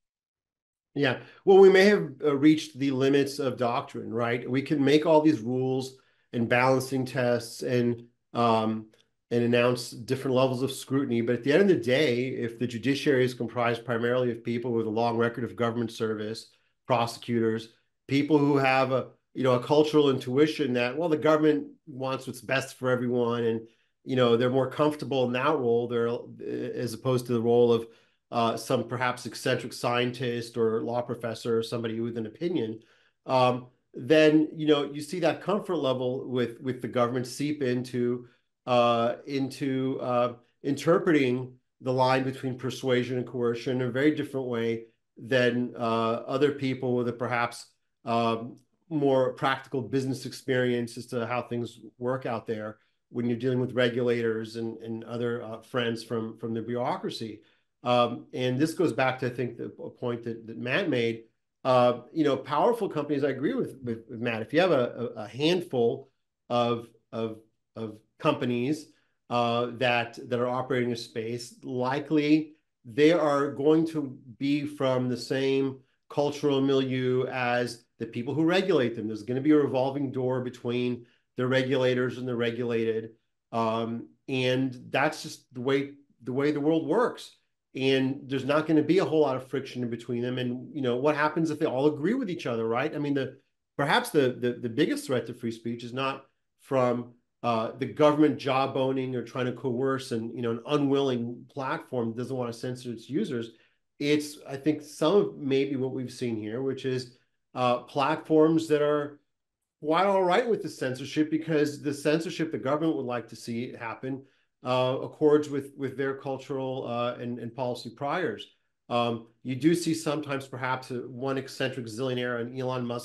Yeah, well, we may have uh, reached the limits of doctrine, right? We can make all these rules and balancing tests and um, and announce different levels of scrutiny. But at the end of the day, if the judiciary is comprised primarily of people with a long record of government service, prosecutors, people who have a you know a cultural intuition that, well, the government wants what's best for everyone, and you know they're more comfortable in that role there as opposed to the role of uh, some perhaps eccentric scientist or law professor or somebody with an opinion, um, then you know you see that comfort level with with the government seep into uh, into uh, interpreting the line between persuasion and coercion in a very different way than uh, other people with a perhaps um, more practical business experience as to how things work out there when you're dealing with regulators and, and other uh, friends from, from the bureaucracy. Um, and this goes back to, I think, the a point that, that Matt made. Uh, you know, powerful companies, I agree with, with, with Matt. If you have a, a handful of, of, of companies uh, that, that are operating a space, likely they are going to be from the same cultural milieu as the people who regulate them. There's going to be a revolving door between the regulators and the regulated. Um, and that's just the way, the way the world works. And there's not going to be a whole lot of friction in between them. And, you know, what happens if they all agree with each other, right? I mean, the perhaps the the, the biggest threat to free speech is not from uh, the government jawboning or trying to coerce and, you know, an unwilling platform that doesn't want to censor its users. It's, I think, some of maybe what we've seen here, which is uh, platforms that are quite all right with the censorship because the censorship the government would like to see happen Uh, accords with with their cultural uh, and, and policy priors. Um, you do see sometimes perhaps one eccentric zillionaire, an Elon Musk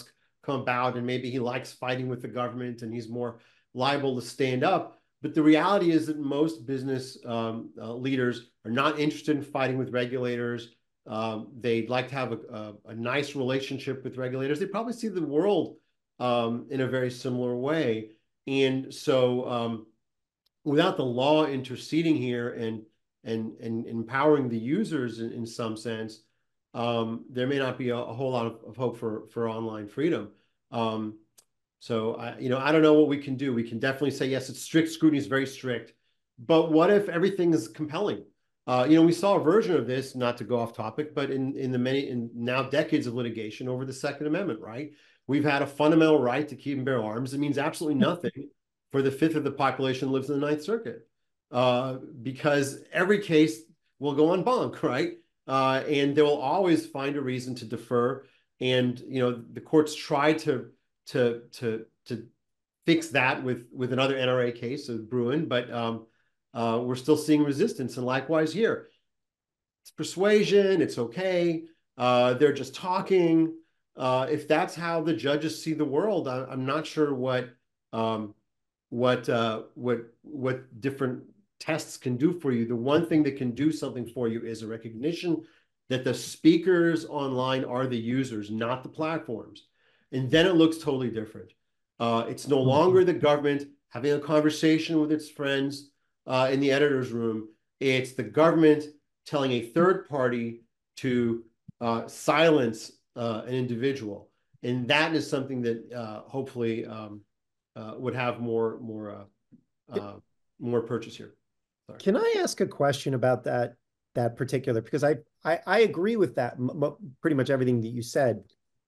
come about, and maybe he likes fighting with the government and he's more liable to stand up. But the reality is that most business um, uh, leaders are not interested in fighting with regulators. Um, they'd like to have a, a, a nice relationship with regulators. They probably see the world um, in a very similar way. And so um, without the law interceding here and, and, and empowering the users in, in some sense, um, there may not be a, a whole lot of, of hope for, for online freedom. Um, so, I, you know, I don't know what we can do. We can definitely say, yes, it's strict scrutiny, is very strict. But what if everything is compelling? Uh, you know, we saw a version of this, not to go off topic, but in, in the many, in now decades of litigation over the Second Amendment, right? We've had a fundamental right to keep and bear arms. It means absolutely nothing for the fifth of the population who lives in the Ninth Circuit, uh, because every case will go en banc, right? Uh, and they will always find a reason to defer. And, you know, the courts try to, to, to, to fix that with, with another N R A case of Bruin, but um, uh, we're still seeing resistance. And likewise here, it's persuasion, it's okay. Uh, they're just talking. Uh, if that's how the judges see the world, I, I'm not sure what, um, what, uh, what, what different tests can do for you. The one thing that can do something for you is a recognition that the speakers online are the users, not the platforms. And then it looks totally different. Uh, it's no longer the government having a conversation with its friends uh, in the editor's room. It's the government telling a third party to uh, silence uh, an individual. And that is something that uh, hopefully um, uh, would have more, more, uh, uh, more purchase here. Sorry. Can I ask a question about that, that particular, because I, I, I agree with that, m pretty much everything that you said.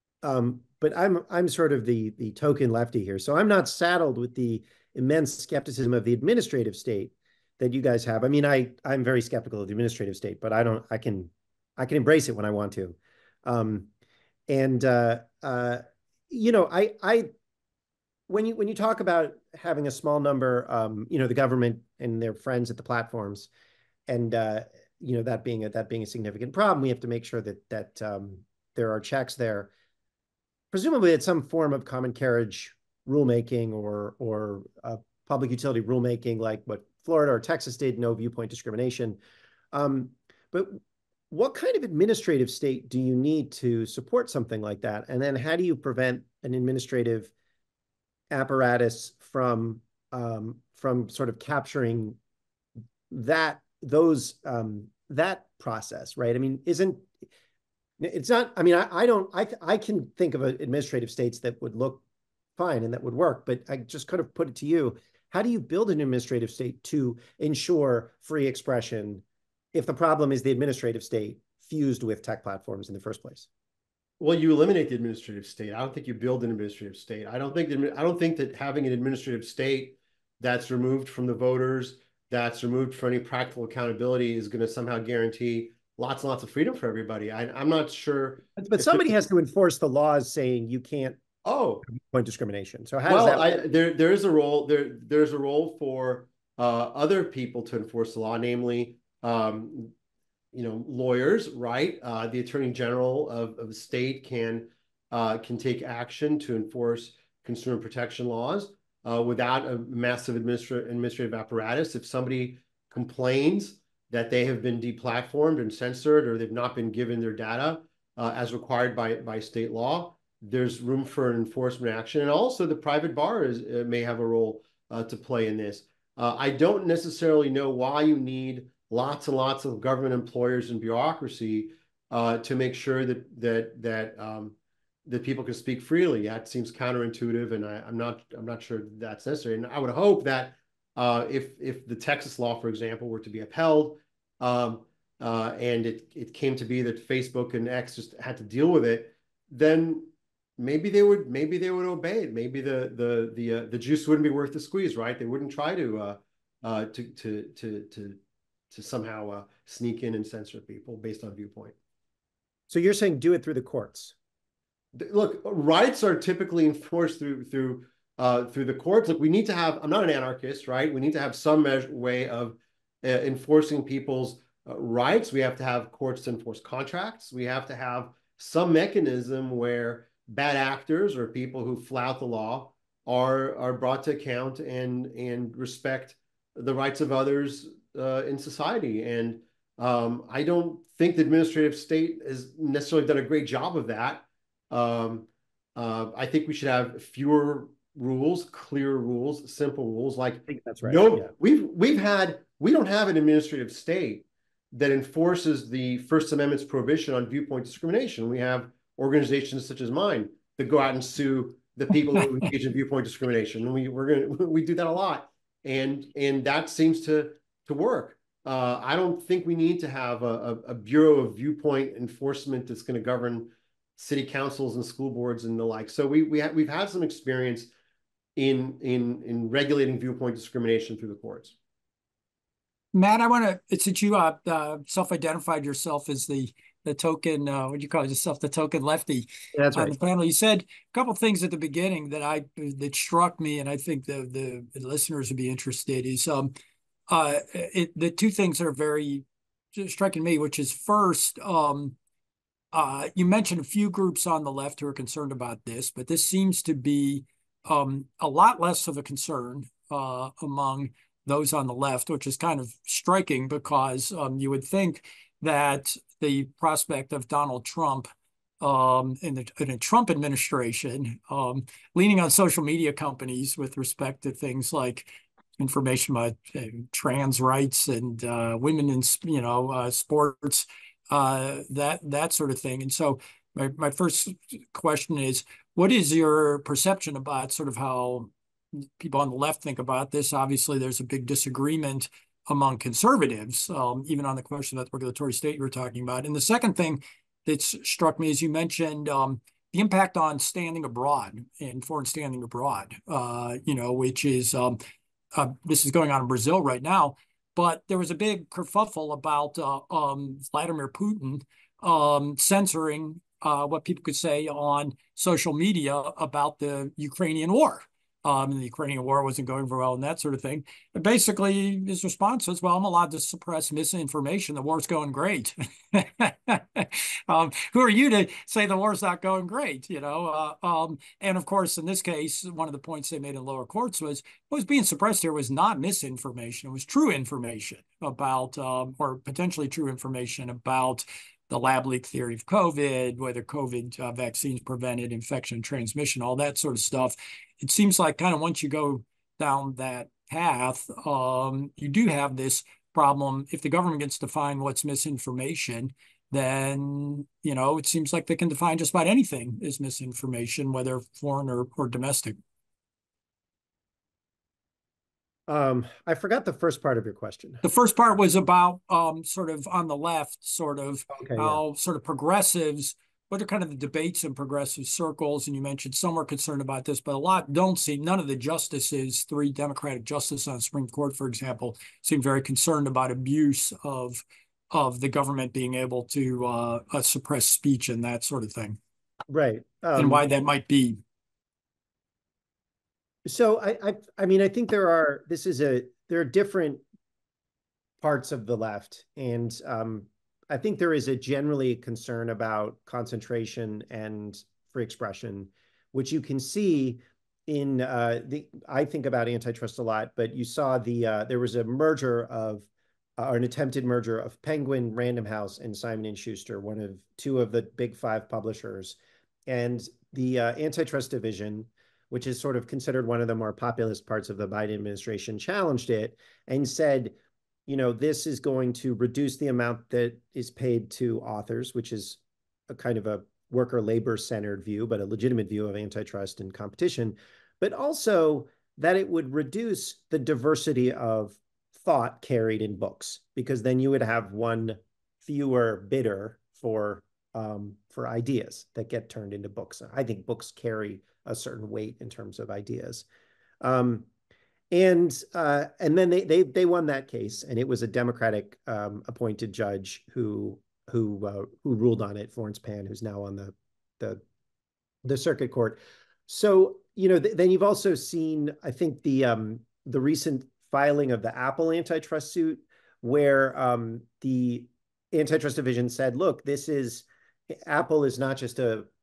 Um, but I'm, I'm sort of the, the token lefty here. So I'm not saddled with the immense skepticism of the administrative state that you guys have. I mean, I, I'm very skeptical of the administrative state, but I don't, I can, I can embrace it when I want to. Um, and, uh, uh, you know, I, I, when you, when you talk about having a small number, um, you know, the government and their friends at the platforms, and, uh, you know, that being a, that being a significant problem, we have to make sure that, that, um, there are checks there. Presumably it's some form of common carriage rulemaking or, or uh, public utility rulemaking, like what Florida or Texas did, no viewpoint discrimination. Um, but what kind of administrative state do you need to support something like that? And then how do you prevent an administrative apparatus from, um, from sort of capturing that, those, um, that process, right? I mean, isn't, it's not, I mean, I, I don't, I, I can think of administrative states that would look fine and that would work, but I just could have put it to you. How do you build an administrative state to ensure free expression if the problem is the administrative state fused with tech platforms in the first place? Well, you eliminate the administrative state. I don't think you build an administrative state. I don't think, I don't think that having an administrative state that's removed from the voters, that's removed from any practical accountability is going to somehow guarantee lots and lots of freedom for everybody. I, I'm not sure. But somebody has to enforce the laws saying you can't oh point discrimination. So how well, does that I, there there is a role there there's a role for uh, other people to enforce the law, namely um, you know, lawyers, right? Uh, the Attorney General of, of the state can uh, can take action to enforce consumer protection laws uh, without a massive administrative administrative apparatus. If somebody complains that they have been deplatformed and censored, or they've not been given their data uh, as required by, by state law, there's room for an enforcement action. And also the private bar is, uh, may have a role uh, to play in this. Uh, I don't necessarily know why you need lots and lots of government employers and bureaucracy uh, to make sure that, that, that, um, that people can speak freely. That seems counterintuitive, and I, I'm not, I'm not sure that's necessary. And I would hope that Uh, if if the Texas law, for example, were to be upheld, um, uh, and it it came to be that Facebook and X just had to deal with it, then maybe they would maybe they would obey it. Maybe the the the uh, the juice wouldn't be worth the squeeze, right? They wouldn't try to uh, uh, to to to to to somehow uh, sneak in and censor people based on viewpoint. So you're saying do it through the courts? Look, rights are typically enforced through through. Uh, through the courts. Look, we need to have, I'm not an anarchist, right? We need to have some measure, way of uh, enforcing people's uh, rights. We have to have courts to enforce contracts. We have to have some mechanism where bad actors or people who flout the law are are brought to account and and respect the rights of others uh, in society. And um, I don't think the administrative state has necessarily done a great job of that. Um, uh, I think we should have fewer rules, clear rules, simple rules. Like, I think that's right. no, Yeah. we've we've had we don't have an administrative state that enforces the First Amendment's prohibition on viewpoint discrimination. We have organizations such as mine that go out and sue the people who engage in viewpoint discrimination, and we we're gonna we do that a lot, and and that seems to to work. Uh, I don't think we need to have a, a, a bureau of viewpoint enforcement that's going to govern city councils and school boards and the like. So we we ha we've had some experience in in in regulating viewpoint discrimination through the courts. Matt, I want to, since you uh, uh, self-identified yourself as the the token, uh, what do you call yourself, the token lefty That's on right. the panel, you said a couple things at the beginning that I that struck me, and I think the the, the listeners would be interested. Is um, uh, it, the two things that are very striking me, which is first, um, uh, you mentioned a few groups on the left who are concerned about this, but this seems to be um, a lot less of a concern uh, among those on the left, which is kind of striking because um, you would think that the prospect of Donald Trump um, in, the, in a Trump administration um, leaning on social media companies with respect to things like information about uh, trans rights and uh, women in, you know, uh, sports, uh, that that sort of thing. And so my, my first question is, what is your perception about sort of how people on the left think about this? Obviously, there's a big disagreement among conservatives, um, even on the question of the regulatory state you were talking about. And the second thing that's struck me is you mentioned um, the impact on standing abroad and foreign standing abroad, uh, you know, which is, um, uh, this is going on in Brazil right now, but there was a big kerfuffle about uh, um, Vladimir Putin um, censoring uh, what people could say on social media about the Ukrainian war. Um, and the Ukrainian war wasn't going very well and that sort of thing. But basically, his response was, well, I'm allowed to suppress misinformation. The war's going great. um, who are you to say the war's not going great? You know, uh, um, and of course, in this case, one of the points they made in lower courts was what was being suppressed here was not misinformation. It was true information about, um, or potentially true information about the lab leak theory of COVID, whether COVID uh, vaccines prevented infection transmission, all that sort of stuff. It seems like kind of once you go down that path, um, you do have this problem. If the government gets to define what's misinformation, then, you know, it seems like they can define just about anything as misinformation, whether foreign or, or domestic. Um, I forgot the first part of your question. The first part was about um, sort of on the left, sort of Okay, how yeah. sort of progressives, what are kind of the debates in progressive circles? And you mentioned some are concerned about this, but a lot don't seem, none of the justices, three Democratic justices on the Supreme Court, for example, seem very concerned about abuse of, of the government being able to uh, uh, suppress speech and that sort of thing. Right. Um, and why that might be. So I, I, I mean, I think there are, this is a, there are different parts of the left. And um, I think there is a generally concern about concentration and free expression, which you can see in uh, the, I think about antitrust a lot, but you saw the, uh, there was a merger of, uh, or an attempted merger of Penguin, Random House, and Simon and Schuster, one of two of the big five publishers. And the uh, antitrust division, which is sort of considered one of the more populist parts of the Biden administration, challenged it and said, you know, this is going to reduce the amount that is paid to authors, which is a kind of a worker labor centered view, but a legitimate view of antitrust and competition, but also that it would reduce the diversity of thought carried in books, because then you would have one fewer bidder for um, for ideas that get turned into books. I think books carry a certain weight in terms of ideas. Um, and uh, and then they, they they won that case, and it was a Democratic um, appointed judge who who uh, who ruled on it, Florence Pan, who's now on the the the circuit court. So, you know, th then you've also seen, I think, the um, the recent filing of the Apple antitrust suit, where um, the antitrust division said, look, this is, Apple is not just a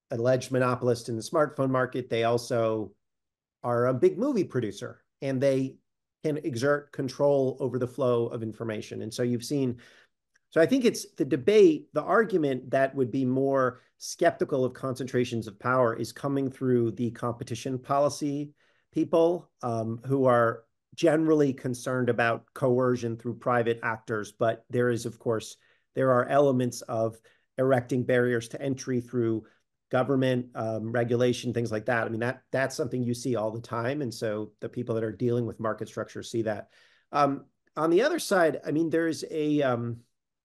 alleged monopolist in the smartphone market. They also are a big movie producer, and they can exert control over the flow of information. And so you've seen, so I think it's the debate, the argument that would be more skeptical of concentrations of power is coming through the competition policy people um, who are generally concerned about coercion through private actors. But there is, of course, there are elements of erecting barriers to entry through government um, regulation, things like that. I mean, that that's something you see all the time. And so the people that are dealing with market structure see that. Um, on the other side, I mean, there's a, um,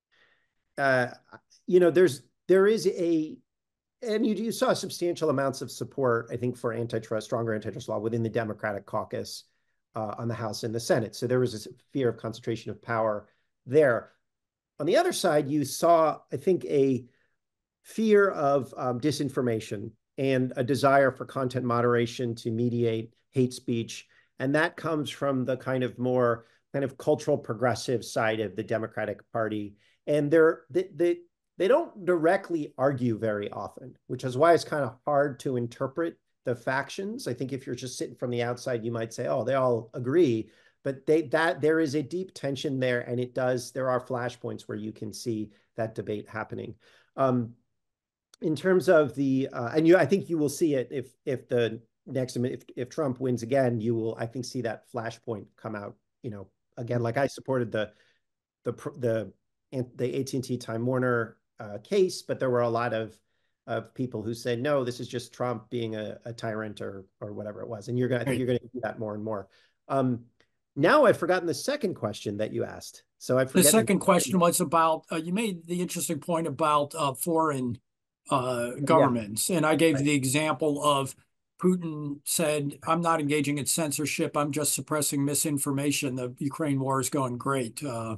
uh, you know, there's, there is a, and you, you saw substantial amounts of support, I think, for antitrust, stronger antitrust law within the Democratic caucus uh, on the House and the Senate. So there was a fear of concentration of power there. On the other side, you saw, I think, a fear of um, disinformation and a desire for content moderation to mediate hate speech. And that comes from the kind of more kind of cultural progressive side of the Democratic Party. And they're, they, they, they don't directly argue very often, which is why it's kind of hard to interpret the factions. I think if you're just sitting from the outside, you might say, oh, they all agree. But they, that there is a deep tension there, and it does, there are flashpoints where you can see that debate happening. Um, in terms of the, uh, and you, I think you will see it if if the next, if, if Trump wins again, you will, I think, see that flashpoint come out, you know, again, like I supported the, the, the, the A T and T Time Warner uh, case, but there were a lot of, of people who said, no, this is just Trump being a, a tyrant or, or whatever it was. And you're going to, I think you're going to do that more and more. Um, Now I've forgotten the second question that you asked. So I forget. The second question was about, uh, you made the interesting point about uh, foreign uh, governments. Yeah. And I gave right. the example of Putin said, I'm not engaging in censorship. I'm just suppressing misinformation. The Ukraine war is going great. Uh,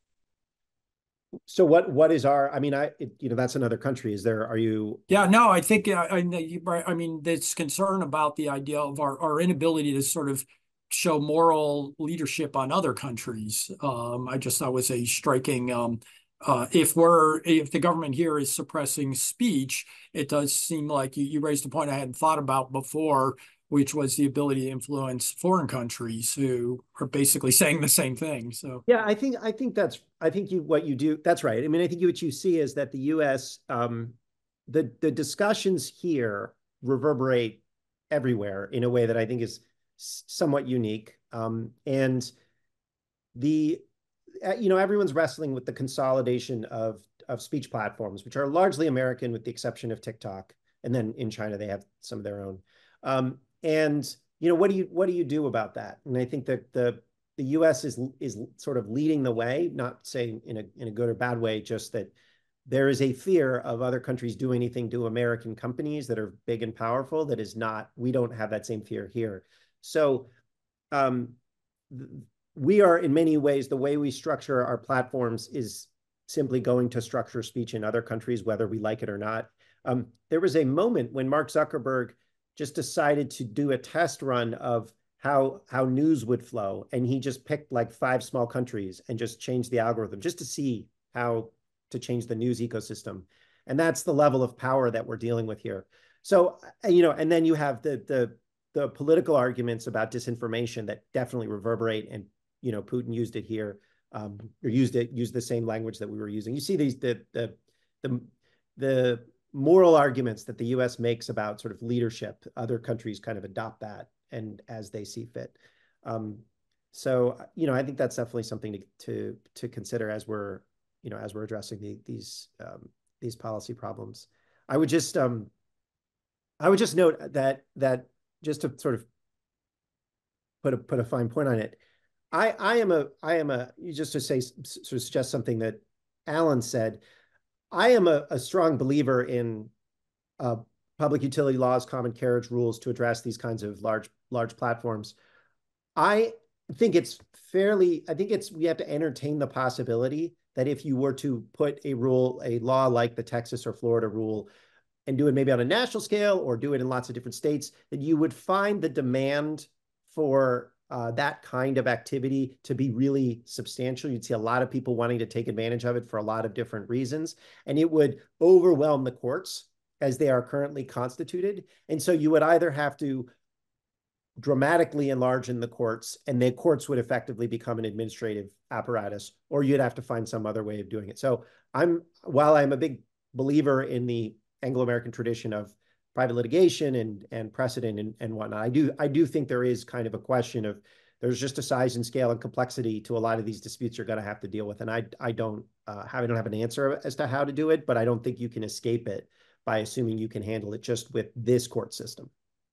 so what, what is our, I mean, I, it, you know, that's another country. Is there, are you? Yeah, no, I think, I, I, I mean, this concern about the idea of our, our inability to sort of show moral leadership on other countries. Um, I just thought was a striking, um, uh, if we're, if the government here is suppressing speech, it does seem like you, you raised a point I hadn't thought about before, which was the ability to influence foreign countries who are basically saying the same thing. So yeah, I think, I think that's, I think you, what you do, that's right. I mean, I think what you see is that the U S, um, the, the discussions here reverberate everywhere in a way that I think is somewhat unique. Um, and the, you know, everyone's wrestling with the consolidation of, of speech platforms, which are largely American with the exception of TikTok. And then in China, they have some of their own. Um, and, you know, what do you, what do you do about that? And I think that the, the U S is, is sort of leading the way, not saying in a, in a good or bad way, just that there is a fear of other countries doing anything to American companies that are big and powerful. That is not, we don't have that same fear here. So um, we are in many ways, the way we structure our platforms is simply going to structure speech in other countries, whether we like it or not. Um, there was a moment when Mark Zuckerberg just decided to do a test run of how, how news would flow. And he just picked like five small countries and just changed the algorithm just to see how to change the news ecosystem. And that's the level of power that we're dealing with here. So, you know, and then you have the, the, the political arguments about disinformation that definitely reverberate, and you know, Putin used it here, um, or used it used the same language that we were using. You see these the the the the moral arguments that the U S makes about sort of leadership. Other countries kind of adopt that and as they see fit. Um, so you know, I think that's definitely something to to to consider as we're you know as we're addressing the, these um, these policy problems. I would just um, I would just note that that. Just to sort of put a put a fine point on it, I I am a I am a just to say sort of suggest something that Alan said. I am a, a strong believer in uh, public utility laws, common carriage rules to address these kinds of large large platforms. I think it's fairly. I think it's we have to entertain the possibility that if you were to put a rule, a law like the Texas or Florida rule, and do it maybe on a national scale or do it in lots of different states, that you would find the demand for uh, that kind of activity to be really substantial. You'd see a lot of people wanting to take advantage of it for a lot of different reasons, and it would overwhelm the courts as they are currently constituted. And so you would either have to dramatically enlarge in the courts, and the courts would effectively become an administrative apparatus, or you'd have to find some other way of doing it. So I'm, while I'm a big believer in the Anglo-American tradition of private litigation and, and precedent and, and whatnot, I do, I do think there is kind of a question of, there's just a size and scale and complexity to a lot of these disputes you're going to have to deal with. And I, I don't uh, have, I don't have an answer as to how to do it, but I don't think you can escape it by assuming you can handle it just with this court system.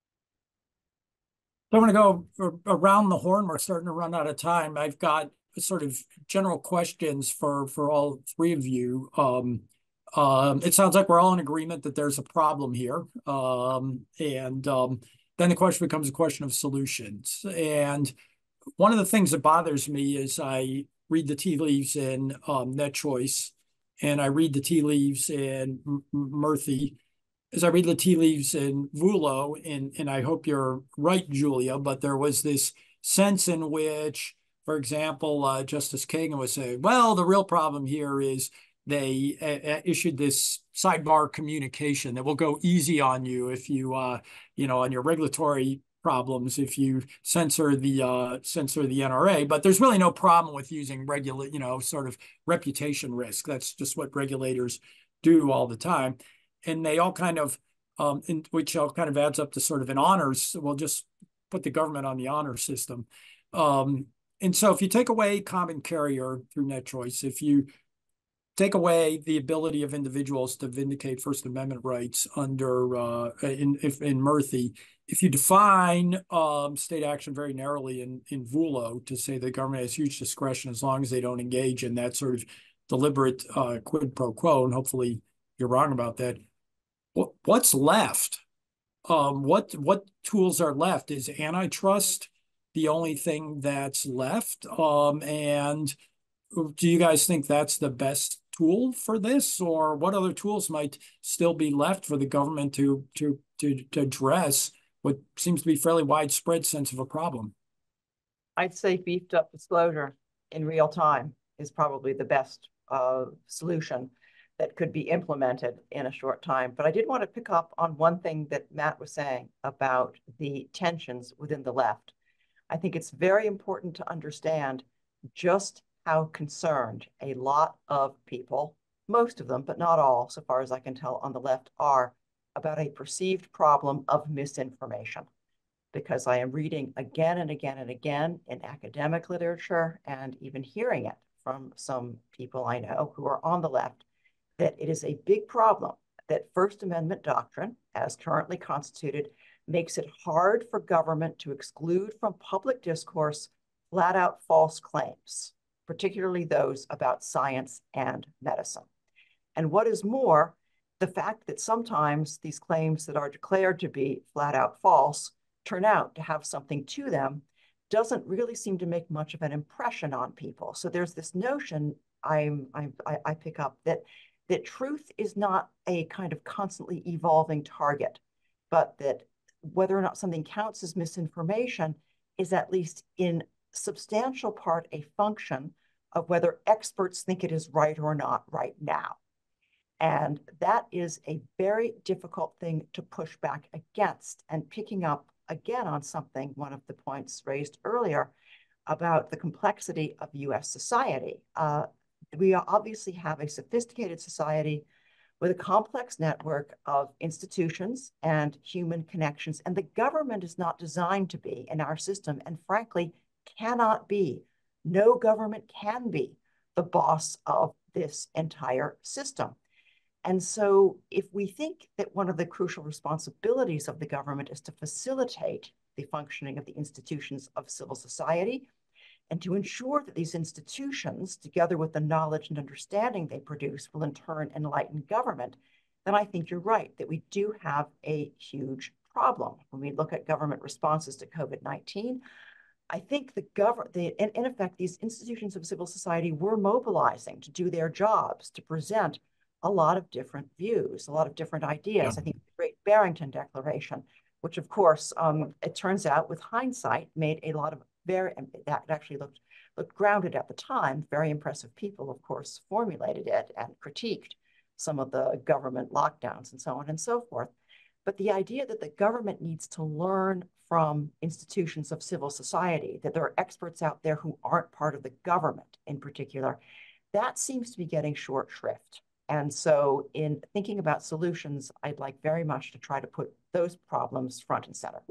So I'm going to go around the horn. We're starting to run out of time. I've got sort of general questions for, for all three of you. Um, um, it sounds like we're all in agreement that there's a problem here. Um, and um, then the question becomes a question of solutions. And one of the things that bothers me is I read the tea leaves in um, NetChoice, and I read the tea leaves in M Murthy, as I read the tea leaves in Vullo, and, and I hope you're right, Julia, but there was this sense in which, for example, uh, Justice Kagan was saying, well, the real problem here is they uh, issued this sidebar communication that will go easy on you if you, uh, you know, on your regulatory problems if you censor the uh, censor the N R A, but there's really no problem with using regular, you know, sort of reputation risk. That's just what regulators do all the time, and they all kind of, um, in, which all kind of adds up to sort of an honors. We'll just put the government on the honor system, um, and so if you take away common carrier through NetChoice, if you take away the ability of individuals to vindicate First Amendment rights under uh, in if in Murthy, if you define um, state action very narrowly in in Vullo to say the government has huge discretion as long as they don't engage in that sort of deliberate uh, quid pro quo, and hopefully you're wrong about that. What what's left? Um, what what tools are left? Is antitrust the only thing that's left? Um, and do you guys think that's the best tool for this, or what other tools might still be left for the government to to to, to address what seems to be fairly widespread sense of a problem? I'd say beefed up disclosure in real time is probably the best uh, solution that could be implemented in a short time. But I did want to pick up on one thing that Matt was saying about the tensions within the left. I think it's very important to understand just how concerned a lot of people, most of them, but not all, so far as I can tell on the left, are about a perceived problem of misinformation. Because I am reading again and again and again in academic literature and even hearing it from some people I know who are on the left, that it is a big problem that First Amendment doctrine, as currently constituted, makes it hard for government to exclude from public discourse flat out false claims, particularly those about science and medicine. And what is more, the fact that sometimes these claims that are declared to be flat out false turn out to have something to them doesn't really seem to make much of an impression on people. So there's this notion I'm, I'm, I, I pick up that, that truth is not a kind of constantly evolving target, but that whether or not something counts as misinformation is at least in substantial part a function of whether experts think it is right or not right now. And that is a very difficult thing to push back against. And picking up again on something, one of the points raised earlier about the complexity of U S society. Uh, we obviously have a sophisticated society with a complex network of institutions and human connections. And the government is not designed to be in our system, and frankly, cannot be. No government can be the boss of this entire system. And so if we think that one of the crucial responsibilities of the government is to facilitate the functioning of the institutions of civil society and to ensure that these institutions, together with the knowledge and understanding they produce, will in turn enlighten government, then I think you're right that we do have a huge problem. When we look at government responses to COVID nineteen, I think the government, in, in effect, these institutions of civil society were mobilizing to do their jobs, to present a lot of different views, a lot of different ideas. Yeah. I think the Great Barrington Declaration, which of course, um, it turns out with hindsight, made a lot of very, that actually looked, looked grounded at the time. Very impressive people, of course, formulated it and critiqued some of the government lockdowns and so on and so forth. But the idea that the government needs to learn from institutions of civil society, that there are experts out there who aren't part of the government in particular, that seems to be getting short shrift. And so in thinking about solutions, I'd like very much to try to put those problems front and center.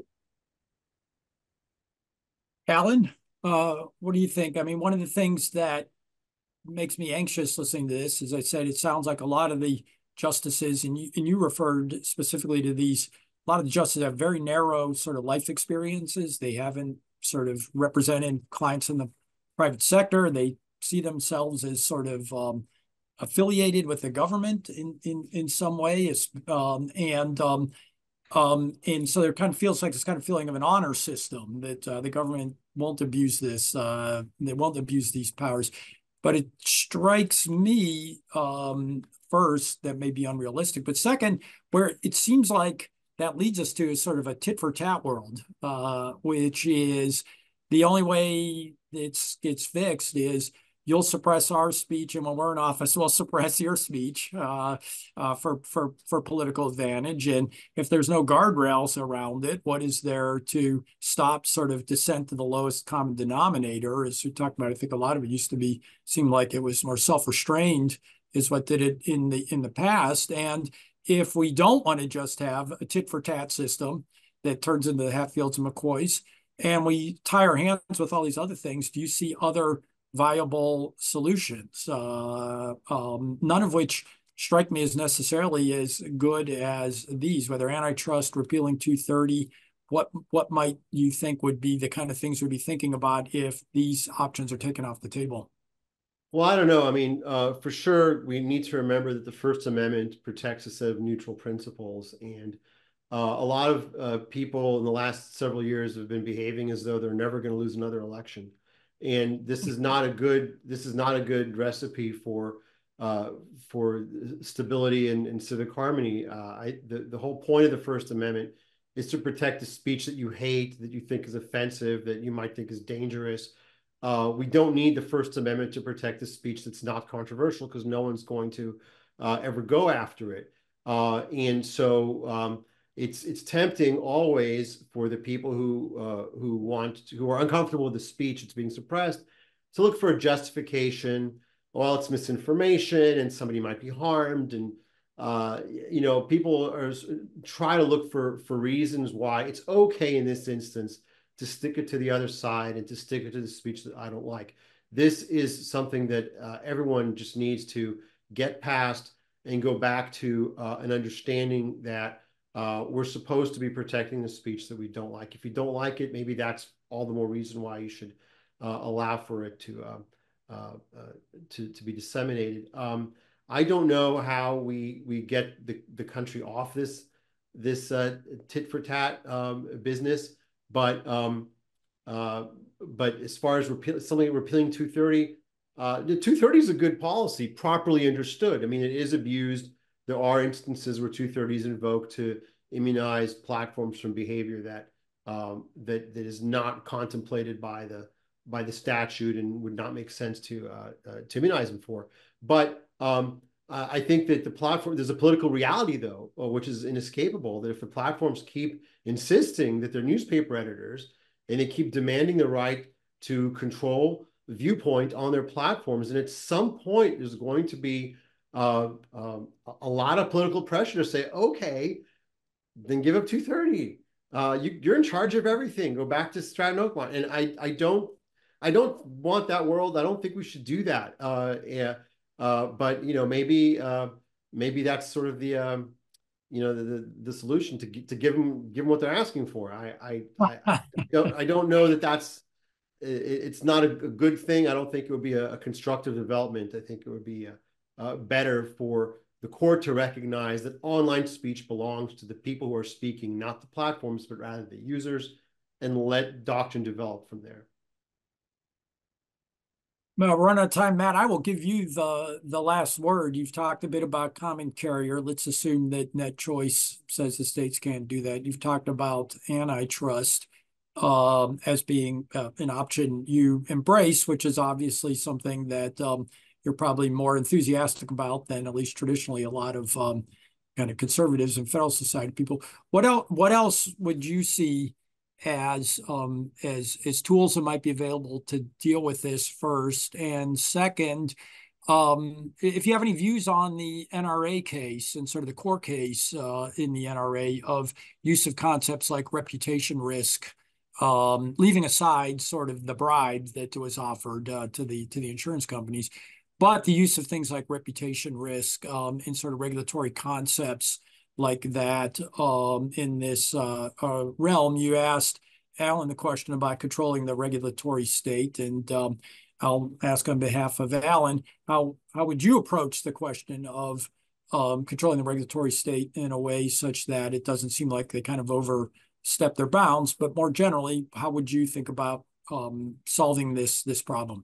Alan, uh, what do you think? I mean, one of the things that makes me anxious listening to this, as I said, it sounds like a lot of the justices, and you, and you referred specifically to these, a lot of the justices have very narrow sort of life experiences. They haven't sort of represented clients in the private sector. They see themselves as sort of um, affiliated with the government in in in some way, um, and um, um, and so there kind of feels like this kind of feeling of an honor system that uh, the government won't abuse this, uh, they won't abuse these powers. But it strikes me, um, first, that may be unrealistic. But second, where it seems like that leads us to is sort of a tit for tat world, uh, which is the only way it's gets fixed is you'll suppress our speech, and when we're in office, we'll suppress your speech uh, uh, for for for political advantage. And if there's no guardrails around it, what is there to stop sort of descent to the lowest common denominator? As we talked about, I think a lot of it used to be seemed like it was more self-restrained, is what did it in the in the past. And if we don't want to just have a tit for tat system that turns into the Hatfields and McCoys, and we tie our hands with all these other things, do you see other viable solutions, uh, um, none of which strike me as necessarily as good as these, whether antitrust, repealing two thirty, what what might you think would be the kind of things we'd be thinking about if these options are taken off the table? Well, I don't know. I mean, uh, for sure, we need to remember that the First Amendment protects a set of neutral principles. And uh, a lot of uh, people in the last several years have been behaving as though they're never going to lose another election. And this is not a good this is not a good recipe for uh, for stability and, and civic harmony. Uh, I, the, the whole point of the First Amendment is to protect the speech that you hate, that you think is offensive, that you might think is dangerous. Uh, we don't need the First Amendment to protect the speech that's not controversial, because no one's going to uh, ever go after it. Uh, and so um, it's it's tempting always for the people who uh, who want to, who are uncomfortable with the speech that's being suppressed, to look for a justification. Well, it's misinformation, and somebody might be harmed, and uh, you know, people are try to look for for reasons why it's okay in this instance to stick it to the other side and to stick it to the speech that I don't like. This is something that uh, everyone just needs to get past and go back to uh, an understanding that uh, we're supposed to be protecting the speech that we don't like. If you don't like it, maybe that's all the more reason why you should uh, allow for it to uh, uh, uh, to to be disseminated. Um, I don't know how we we get the the country off this this uh, tit for tat um, business. But um, uh, but as far as repeal, something repealing two thirty, uh, the two thirty is a good policy, properly understood. I mean, it is abused. There are instances where two thirty is invoked to immunize platforms from behavior that um, that that is not contemplated by the by the statute and would not make sense to uh, uh, to immunize them for. But um, I think that the platform, there's a political reality, though, which is inescapable, that if the platforms keep insisting that they're newspaper editors and they keep demanding the right to control viewpoint on their platforms, and at some point there's going to be uh, um, a lot of political pressure to say, okay, then give up two thirty. Uh, you, you're in charge of everything. Go back to Stratton Oakmont. And I, I don't, I don't want that world. I don't think we should do that. Uh, yeah. Uh, but you know, maybe uh, maybe that's sort of the um, you know the, the the solution to to give them give them what they're asking for. I I, I, I don't I don't know that that's it, it's not a, a good thing. I don't think it would be a, a constructive development. I think it would be a, a better for the court to recognize that online speech belongs to the people who are speaking, not the platforms, but rather the users, and let doctrine develop from there. Well, we're out of time, Matt. I will give you the the last word. You've talked a bit about common carrier. Let's assume that Net Choice says the states can't do that. You've talked about antitrust um, as being uh, an option you embrace, which is obviously something that um, you're probably more enthusiastic about than at least traditionally a lot of um, kind of conservatives and Federalist Society people. What else? What else would you see as um, as as tools that might be available to deal with this first? And second, um, if you have any views on the N R A case and sort of the core case uh, in the N R A of use of concepts like reputation risk, um, leaving aside sort of the bribe that was offered uh, to the to the insurance companies, but the use of things like reputation risk um, and sort of regulatory concepts like that um, in this uh, uh, realm. You asked Alan the question about controlling the regulatory state, and um, I'll ask on behalf of Alan, how how would you approach the question of um, controlling the regulatory state in a way such that it doesn't seem like they kind of overstep their bounds, but more generally, how would you think about um, solving this this problem?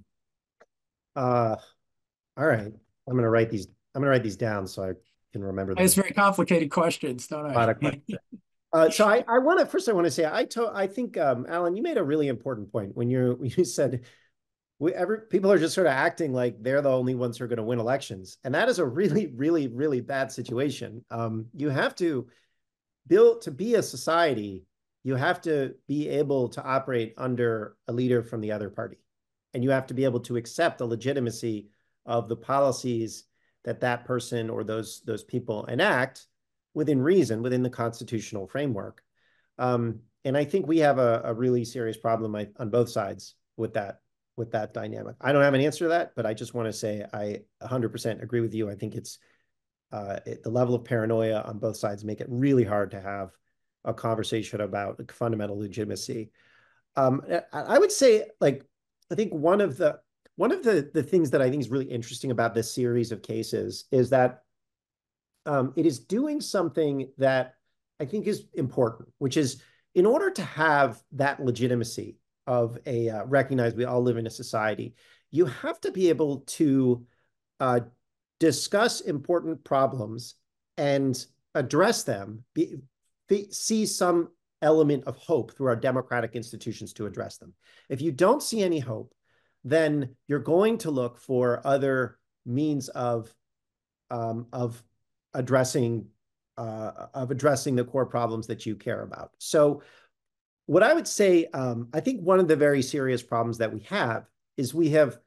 Uh, all right, I'm going to write these. I'm going to write these down so I can remember them. It's very complicated questions, don't I? A lot of questions. Uh, so I, I want to first I want to say I to, I think um, Alan, you made a really important point when you when you said we every people are just sort of acting like they're the only ones who are going to win elections, and that is a really really really bad situation. Um, you have to build to be a society. You have to be able to operate under a leader from the other party, and you have to be able to accept the legitimacy of the policies that that person or those those people enact within reason, within the constitutional framework. Um, and I think we have a, a really serious problem on both sides with that, with that dynamic. I don't have an answer to that, but I just want to say I one hundred percent agree with you. I think it's uh, it, the level of paranoia on both sides make it really hard to have a conversation about fundamental legitimacy. Um, I, I would say, like, I think one of the one of the the things that I think is really interesting about this series of cases is that Um, it is doing something that I think is important, which is in order to have that legitimacy of a uh, recognize we all live in a society, you have to be able to uh, discuss important problems and address them, be, be, see some element of hope through our democratic institutions to address them. If you don't see any hope, then you're going to look for other means of um, of addressing uh, of addressing the core problems that you care about. So what I would say, um, I think one of the very serious problems that we have is we have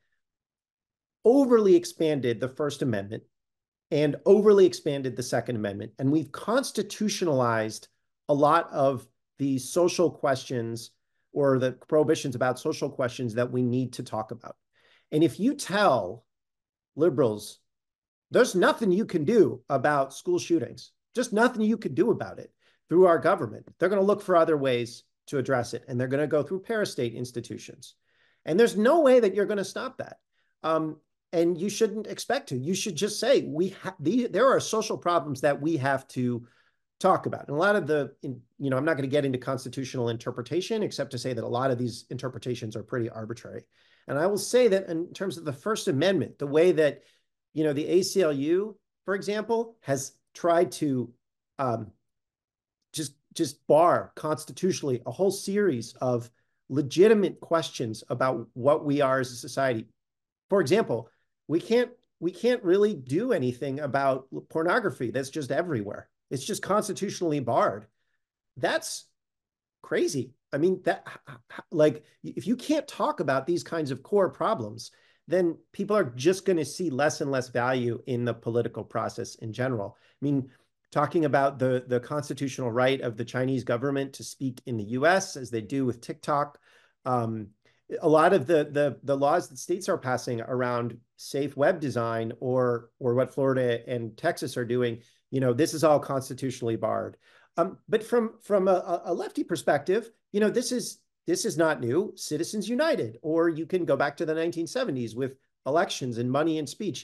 overly expanded the First Amendment and overly expanded the Second Amendment, and we've constitutionalized a lot of the social questions or the prohibitions about social questions that we need to talk about. And if you tell liberals, there's nothing you can do about school shootings, just nothing you could do about it through our government, they're going to look for other ways to address it. And they're going to go through parastate institutions. And there's no way that you're going to stop that. Um, and you shouldn't expect to. You should just say, we ha- the, there are social problems that we have to talk about. And a lot of the, in, you know, I'm not going to get into constitutional interpretation, except to say that a lot of these interpretations are pretty arbitrary. And I will say that in terms of the First Amendment, the way that, you know, the A C L U, for example, has tried to um, just, just bar constitutionally a whole series of legitimate questions about what we are as a society. For example, we can't we can't really do anything about pornography that's just everywhere. It's just constitutionally barred. That's crazy. I mean, that like if you can't talk about these kinds of core problems, then people are just going to see less and less value in the political process in general. I mean, talking about the, the constitutional right of the Chinese government to speak in the U S as they do with TikTok, um, a lot of the, the, the laws that states are passing around safe web design or, or what Florida and Texas are doing, you know, this is all constitutionally barred. Um, but from, from a, a lefty perspective, you know, this is, this is not new. Citizens United, or you can go back to the nineteen seventies with elections and money and speech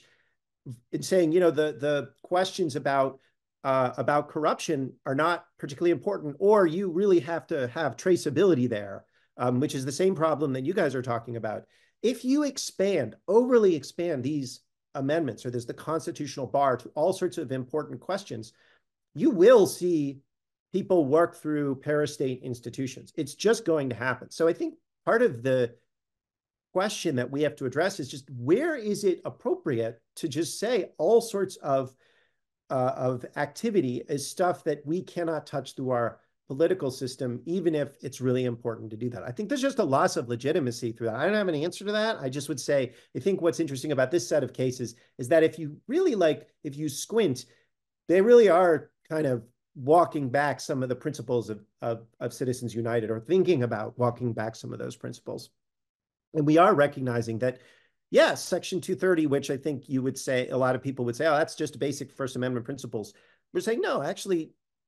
and saying, you know, the, the questions about, uh, about corruption are not particularly important, or you really have to have traceability there. Um, which is the same problem that you guys are talking about. If you expand, overly expand these amendments, or there's the constitutional bar to all sorts of important questions, you will see people work through parastate institutions. It's just going to happen. So I think part of the question that we have to address is just where is it appropriate to just say all sorts of uh, of activity is stuff that we cannot touch through our political system, even if it's really important to do that. I think there's just a loss of legitimacy through that. I don't have an answer to that. I just would say, I think what's interesting about this set of cases is that if you really like, if you squint, they really are kind of walking back some of the principles of, of, of Citizens United, or thinking about walking back some of those principles. And we are recognizing that, yes, Section two thirty, which I think you would say, a lot of people would say, oh, that's just basic First Amendment principles. We're saying, no, actually,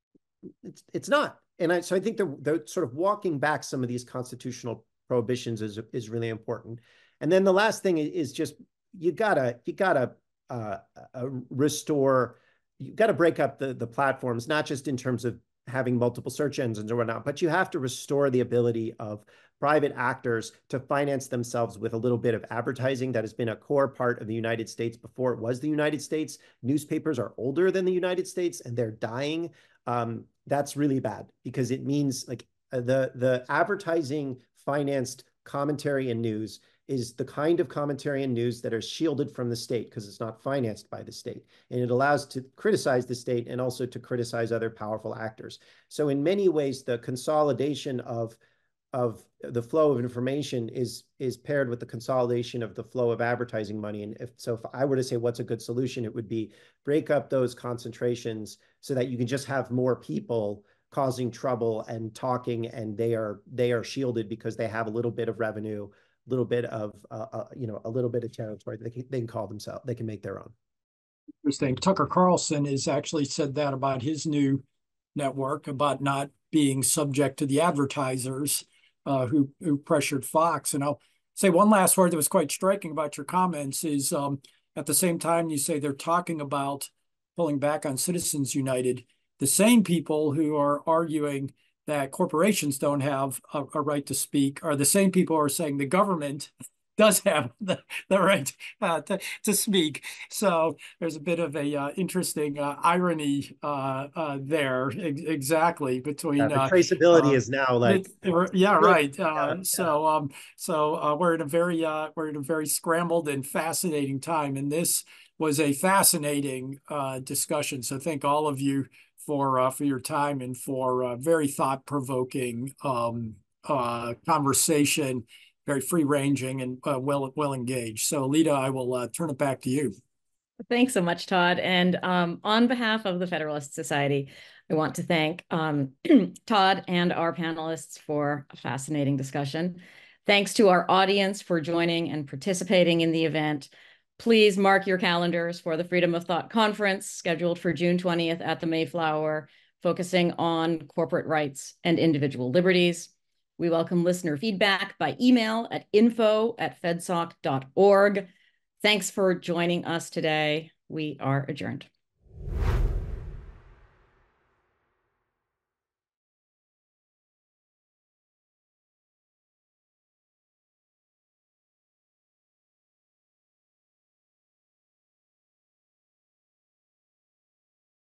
it's, it's not. And I, so I think the, the sort of walking back some of these constitutional prohibitions is, is really important. And then the last thing is just, you gotta, you gotta uh, uh, restore, you gotta break up the, the platforms, not just in terms of having multiple search engines or whatnot, but you have to restore the ability of private actors to finance themselves with a little bit of advertising. That has been a core part of the United States before it was the United States. Newspapers are older than the United States and they're dying. Um, that's really bad, because it means like the, the advertising financed commentary and news is the kind of commentary and news that are shielded from the state because it's not financed by the state. And it allows to criticize the state and also to criticize other powerful actors. So in many ways, the consolidation of of the flow of information is is paired with the consolidation of the flow of advertising money. And if so, if I were to say what's a good solution, it would be break up those concentrations so that you can just have more people causing trouble and talking, and they are they are shielded because they have a little bit of revenue, a little bit of uh, uh, you know, a little bit of territory. They can, they can call themselves, they can make their own. Interesting. Tucker Carlson has actually said that about his new network, about not being subject to the advertisers uh, who, who pressured Fox. And I'll say one last word that was quite striking about your comments is um, at the same time you say they're talking about pulling back on Citizens United, the same people who are arguing that corporations don't have a, a right to speak are the same people who are saying the government does have the, the right uh, to, to speak. So there's a bit of a uh, interesting uh, irony uh, uh, there, ex exactly, between Yeah, the uh, traceability uh, is now like it, yeah, right. Uh, yeah, yeah. So um, so uh, we're in a very uh, we're in a very scrambled and fascinating time, and this was a fascinating uh, discussion. So thank all of you for uh, for your time and for uh, very thought-provoking um, uh, conversation. Very free-ranging and uh, well well engaged. So, Alida, I will uh, turn it back to you. Thanks so much, Todd. And um, on behalf of the Federalist Society, I want to thank um, Todd and our panelists for a fascinating discussion. Thanks to our audience for joining and participating in the event. Please mark your calendars for the Freedom of Thought Conference scheduled for June twentieth at the Mayflower, focusing on corporate rights and individual liberties. We welcome listener feedback by email at info at fedsoc dot org. Thanks for joining us today. We are adjourned.